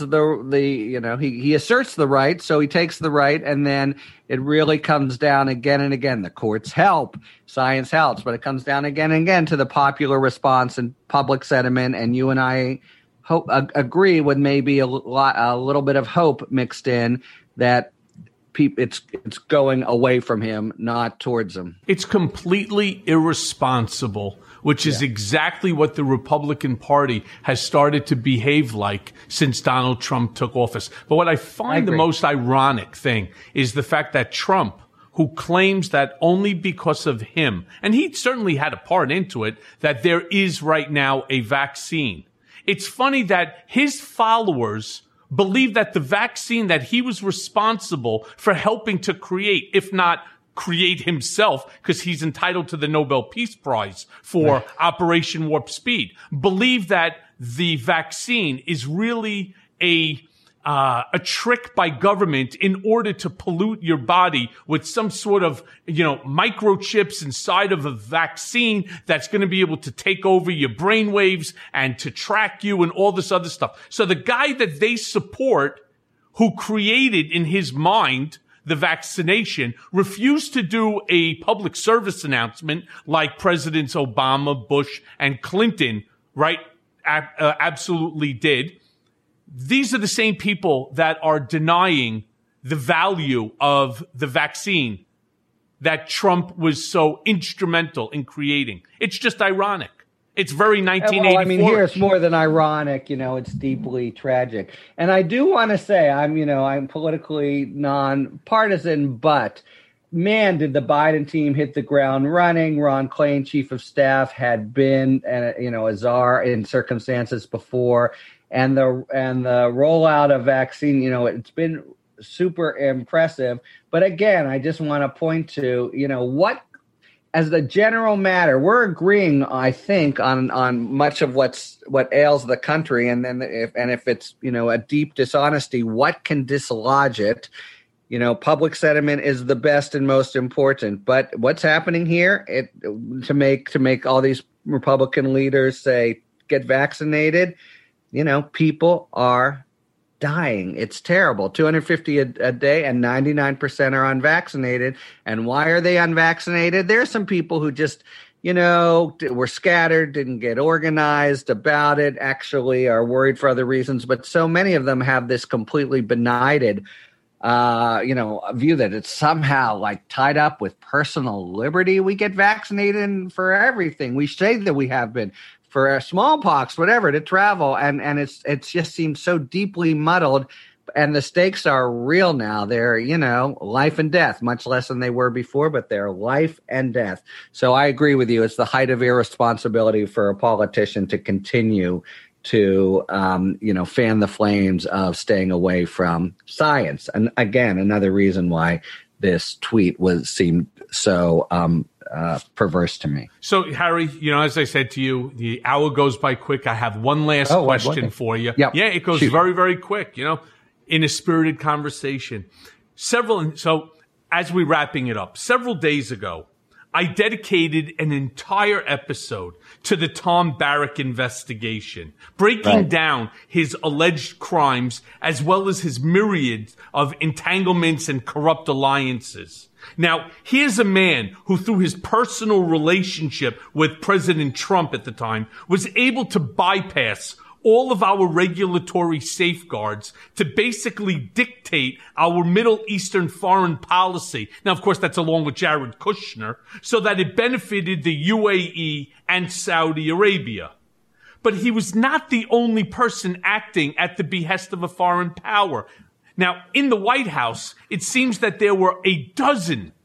he asserts the right, so he takes the right, and then it really comes down again and again. The courts help, science helps, but it comes down again and again to the popular response and public sentiment, and you and I agree with maybe a little bit of hope mixed in that it's going away from him, not towards him. It's completely irresponsible, which is exactly what the Republican Party has started to behave like since Donald Trump took office. But what I find the most ironic thing is the fact that Trump, who claims that only because of him, and he certainly had a part into it, that there is right now a vaccine. It's funny that his followers believe that the vaccine that he was responsible for helping to create, if not create himself, because he's entitled to the Nobel Peace Prize for Operation Warp Speed, believe that the vaccine is really a trick by government in order to pollute your body with some sort of, microchips inside of a vaccine that's going to be able to take over your brainwaves and to track you and all this other stuff. So the guy that they support, who created in his mind the vaccination, refused to do a public service announcement like Presidents Obama, Bush, and Clinton, absolutely did. These are the same people that are denying the value of the vaccine that Trump was so instrumental in creating. It's just ironic. It's very 1984. Well, here it's more than ironic. It's deeply tragic. And I do want to say, I'm politically nonpartisan, but man, did the Biden team hit the ground running. Ron Klain, chief of staff, had been, a czar in circumstances before. And the rollout of vaccine, it's been super impressive. But again, I just want to point to, what, as the general matter, we're agreeing, I think, on much of what ails the country. And then if it's, a deep dishonesty, what can dislodge it? Public sentiment is the best and most important. But what's happening here, to make all these Republican leaders say, get vaccinated, people are dying. It's terrible. 250 a day, and 99% are unvaccinated. And why are they unvaccinated? There are some people who just, were scattered, didn't get organized about it, actually are worried for other reasons. But so many of them have this completely benighted view that it's somehow like tied up with personal liberty. We get vaccinated for everything. We say that we have been for smallpox, whatever, to travel. And it just seems so deeply muddled. And the stakes are real now. They're, life and death, much less than they were before, but they're life and death. So I agree with you. It's the height of irresponsibility for a politician to continue to, fan the flames of staying away from science. And again, another reason why this tweet seemed so perverse to me. So, Harry, as I said to you, the hour goes by quick. I have one last question for you. Yep. Yeah, it goes very, very quick, in a spirited conversation. So as we're wrapping it up, several days ago, I dedicated an entire episode to the Tom Barrack investigation, breaking down his alleged crimes as well as his myriad of entanglements and corrupt alliances. Now, here's a man who, through his personal relationship with President Trump at the time, was able to bypass all of our regulatory safeguards to basically dictate our Middle Eastern foreign policy. Now, of course, that's along with Jared Kushner, so that it benefited the UAE and Saudi Arabia. But he was not the only person acting at the behest of a foreign power. Now, in the White House, it seems that there were a dozen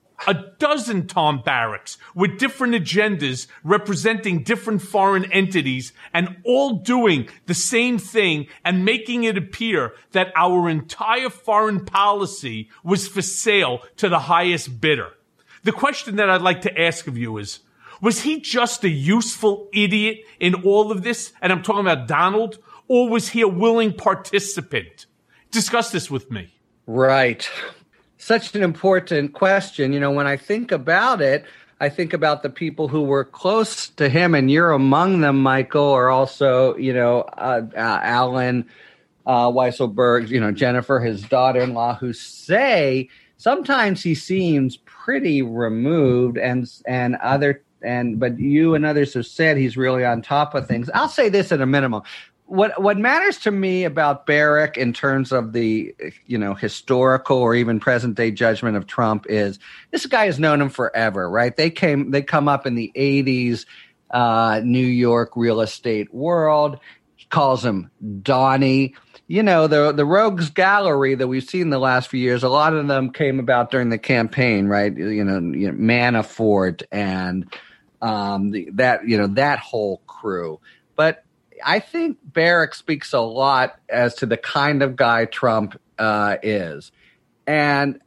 Tom Barracks with different agendas representing different foreign entities and all doing the same thing and making it appear that our entire foreign policy was for sale to the highest bidder. The question that I'd like to ask of you is, was he just a useful idiot in all of this? And I'm talking about Donald, or was he a willing participant? Discuss this with me. Right. Such an important question. When I think about it, I think about the people who were close to him, and you're among them, Michael, or also, Alan Weisselberg, Jennifer, his daughter-in-law, who say sometimes he seems pretty removed, but you and others have said he's really on top of things. I'll say this at a minimum. What matters to me about Barrack in terms of the, historical or even present day judgment of Trump is this guy has known him forever, right? They come up in the 80s, New York real estate world. He calls him Donnie. The rogues gallery that we've seen the last few years, a lot of them came about during the campaign, right? Manafort and that whole crew. But I think Barrack speaks a lot as to the kind of guy Trump is. And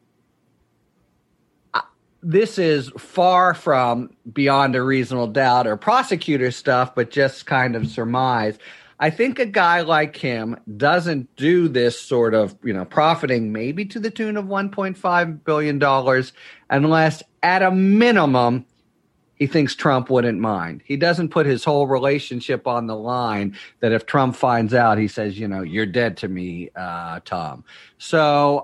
this is far from beyond a reasonable doubt or prosecutor stuff, but just kind of surmise. I think a guy like him doesn't do this sort of, profiting maybe to the tune of $1.5 billion unless at a minimum he thinks Trump wouldn't mind. He doesn't put his whole relationship on the line that if Trump finds out, he says, you're dead to me, Tom. So,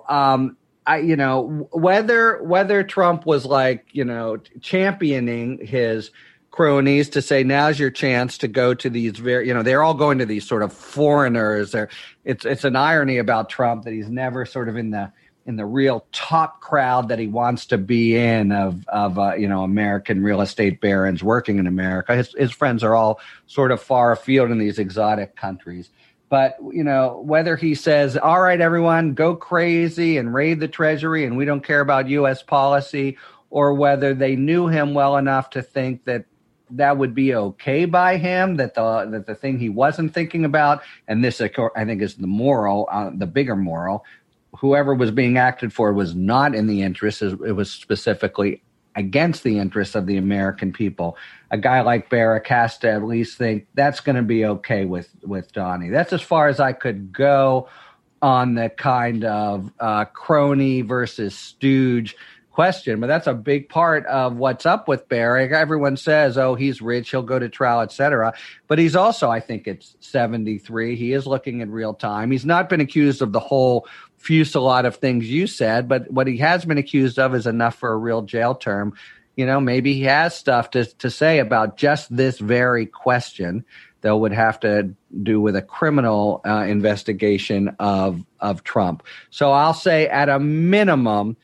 whether Trump was championing his cronies to say, now's your chance to go to these they're all going to these sort of foreigners. It's an irony about Trump that he's never sort of in the real top crowd that he wants to be in of American real estate barons working in America. His friends are all sort of far afield in these exotic countries. But, whether he says, all right, everyone, go crazy and raid the Treasury and we don't care about U.S. policy, or whether they knew him well enough to think that would be okay by him, that the thing he wasn't thinking about, and this, I think, is the moral, the bigger moral, whoever was being acted for was not in the interest. It was specifically against the interests of the American people. A guy like Barrack has to at least think that's going to be okay with Donnie. That's as far as I could go on the kind of crony versus stooge question, but that's a big part of what's up with Barrack. Everyone says, oh, he's rich, he'll go to trial, etc. But he's also, I think it's 73. He is looking at real time. He's not been accused of the whole fusillade of things you said, but what he has been accused of is enough for a real jail term. Maybe he has stuff to say about just this very question, though would have to do with a criminal investigation of Trump. So I'll say at a minimum,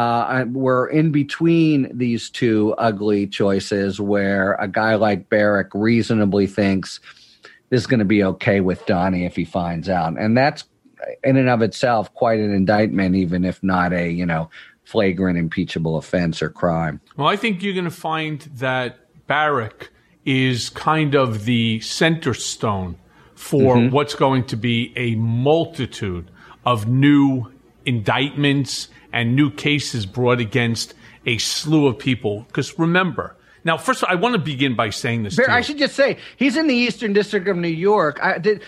we're in between these two ugly choices where a guy like Barrack reasonably thinks this is going to be okay with Donnie if he finds out. And that's in and of itself quite an indictment, even if not a, flagrant impeachable offense or crime. Well, I think you're going to find that Barrack is kind of the center stone for what's going to be a multitude of new indictments and new cases brought against a slew of people. Because remember, now, first of all, I want to begin by saying this. I should just say, he's in the Eastern District of New York.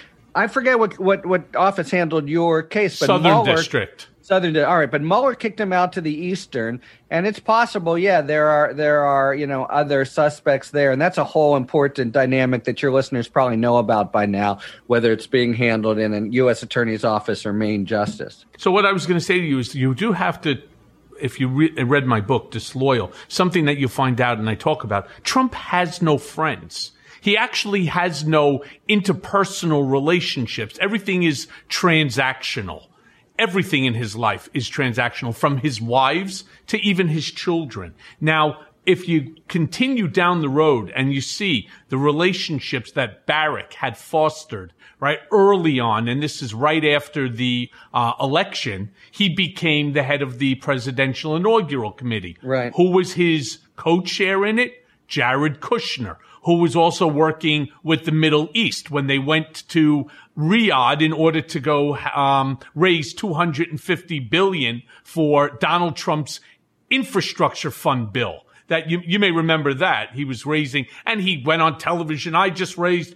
I forget what office handled your case, but Southern District. All right, but Mueller kicked him out to the Eastern, and it's possible, there are other suspects there, and that's a whole important dynamic that your listeners probably know about by now, whether it's being handled in a U.S. Attorney's office or Main Justice. So what I was going to say to you is you do have to, if you read my book, Disloyal, something that you find out and I talk about, Trump has no friends. He actually has no interpersonal relationships. Everything is transactional. Everything in his life is transactional, from his wives to even his children. Now, if you continue down the road and you see the relationships that Barrack had fostered right early on, and this is right after the election, he became the head of the Presidential Inaugural Committee. Right. Who was his co-chair in it? Jared Kushner, who was also working with the Middle East when they went to Riyadh in order to go raise $250 billion for Donald Trump's infrastructure fund bill. That you may remember that he was raising, and he went on television. I just raised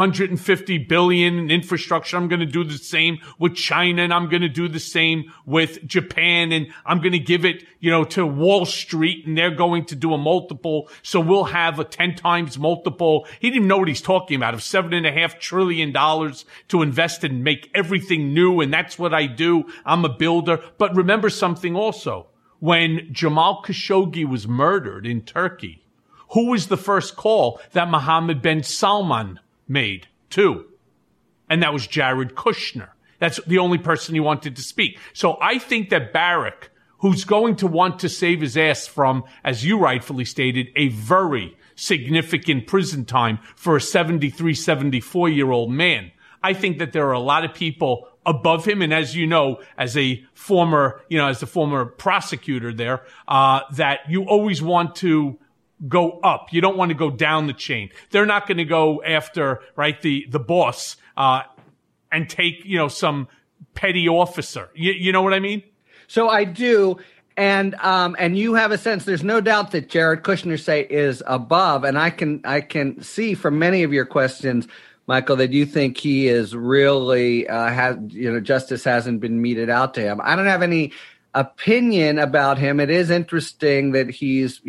$250 billion in infrastructure. I'm going to do the same with China, and I'm going to do the same with Japan, and I'm going to give it, to Wall Street, and they're going to do a multiple. So we'll have a 10 times multiple. He didn't even know what he's talking about, of $7.5 trillion to invest and make everything new. And that's what I do. I'm a builder. But remember something also. When Jamal Khashoggi was murdered in Turkey, who was the first call that Mohammed bin Salman made to? And that was Jared Kushner. That's the only person he wanted to speak. So I think that Barrack, who's going to want to save his ass from, as you rightfully stated, a very significant prison time for a 73, 74-year-old man, I think that there are a lot of people above him, and as you know, as the former prosecutor there, that you always want to go up. You don't want to go down the chain. They're not going to go after, right, the boss, and take, some petty officer. You know what I mean? So I do. And you have a sense, there's no doubt that Jared Kushner is above. And I can see from many of your questions, Michael, that you think he is really justice hasn't been meted out to him. I don't have any opinion about him. It is interesting that he's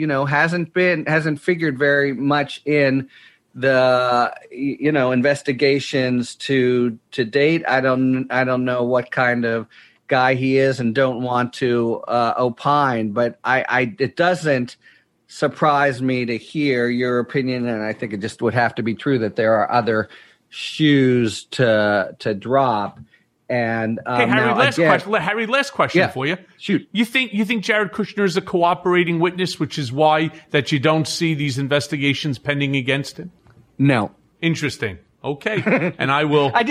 hasn't figured very much in the investigations to date. I don't know what kind of guy he is and don't want to opine, but it doesn't surprise me to hear your opinion, and I think it just would have to be true that there are other shoes to drop. And hey, Harry, last question for you. Shoot. You think Jared Kushner is a cooperating witness, which is why that you don't see these investigations pending against him? No. Interesting. Okay. And I will. I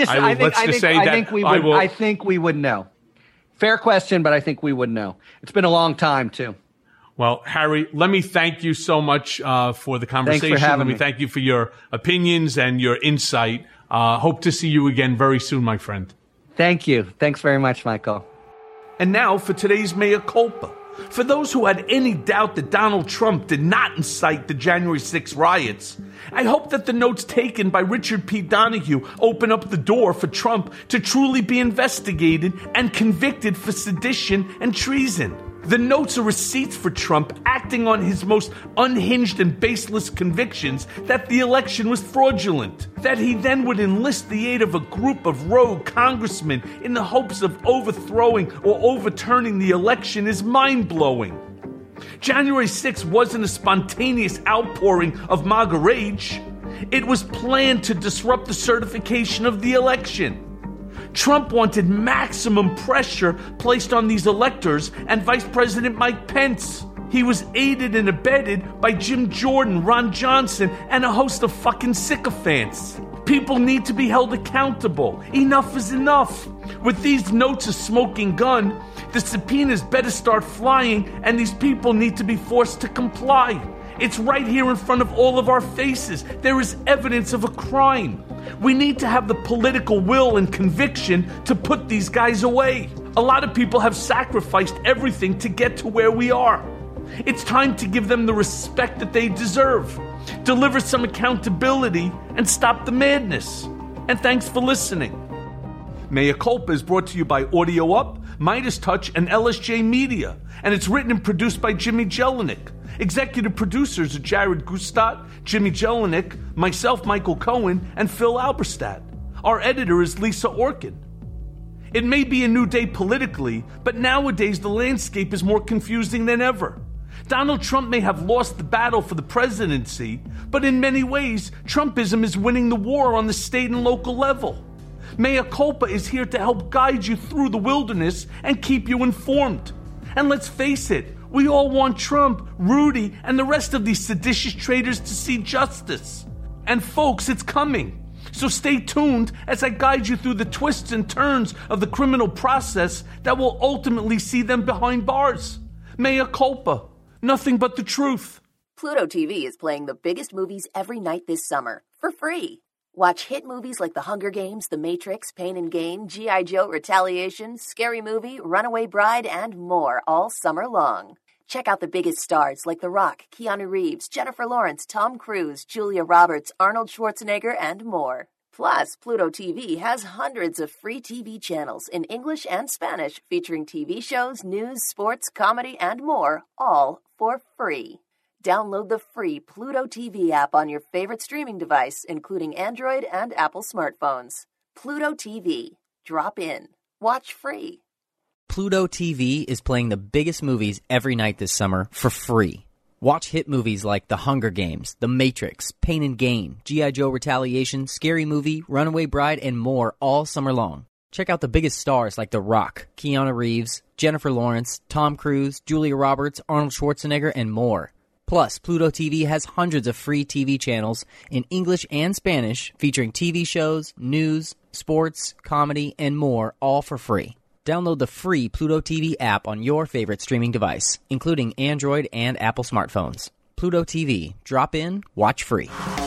think we would know. Fair question, but I think we would know. It's been a long time too. Well, Harry, let me thank you so much for the conversation. Thanks for having me. Thank you for your opinions and your insight. Hope to see you again very soon, my friend. Thank you. Thanks very much, Michael. And now for today's mea culpa. For those who had any doubt that Donald Trump did not incite the January 6 riots, I hope that the notes taken by Richard P. Donahue open up the door for Trump to truly be investigated and convicted for sedition and treason. The notes are receipts for Trump acting on his most unhinged and baseless convictions that the election was fraudulent, that he then would enlist the aid of a group of rogue congressmen in the hopes of overthrowing or overturning the election is mind-blowing. January 6th wasn't a spontaneous outpouring of MAGA rage. It was planned to disrupt the certification of the election. Trump wanted maximum pressure placed on these electors and Vice President Mike Pence. He was aided and abetted by Jim Jordan, Ron Johnson, and a host of fucking sycophants. People need to be held accountable. Enough is enough. With these notes a smoking gun, the subpoenas better start flying, and these people need to be forced to comply. It's right here in front of all of our faces. There is evidence of a crime. We need to have the political will and conviction to put these guys away. A lot of people have sacrificed everything to get to where we are. It's time to give them the respect that they deserve, deliver some accountability, and stop the madness. And thanks for listening. Mea Culpa is brought to you by Audio Up, Midas Touch, and LSJ Media, and it's written and produced by Jimmy Jelinek. Executive producers are Jared Gustat, Jimmy Jelinek, myself, Michael Cohen, and Phil Alberstadt. Our editor is Lisa Orkin. It may be a new day politically, but nowadays the landscape is more confusing than ever. Donald Trump may have lost the battle for the presidency, but in many ways, Trumpism is winning the war on the state and local level. Mea Culpa is here to help guide you through the wilderness and keep you informed. And let's face it, we all want Trump, Rudy, and the rest of these seditious traitors to see justice. And folks, it's coming. So stay tuned as I guide you through the twists and turns of the criminal process that will ultimately see them behind bars. Mea Culpa. Nothing but the truth. Pluto TV is playing the biggest movies every night this summer for free. Watch hit movies like The Hunger Games, The Matrix, Pain and Gain, G.I. Joe, Retaliation, Scary Movie, Runaway Bride, and more all summer long. Check out the biggest stars like The Rock, Keanu Reeves, Jennifer Lawrence, Tom Cruise, Julia Roberts, Arnold Schwarzenegger, and more. Plus, Pluto TV has hundreds of free TV channels in English and Spanish featuring TV shows, news, sports, comedy, and more, all for free. Download the free Pluto TV app on your favorite streaming device, including Android and Apple smartphones. Pluto TV. Drop in. Watch free. Pluto TV is playing the biggest movies every night this summer for free. Watch hit movies like The Hunger Games, The Matrix, Pain and Gain, G.I. Joe Retaliation, Scary Movie, Runaway Bride, and more all summer long. Check out the biggest stars like The Rock, Keanu Reeves, Jennifer Lawrence, Tom Cruise, Julia Roberts, Arnold Schwarzenegger, and more. Plus, Pluto TV has hundreds of free TV channels in English and Spanish featuring TV shows, news, sports, comedy, and more, all for free. Download the free Pluto TV app on your favorite streaming device, including Android and Apple smartphones. Pluto TV. Drop in, watch free.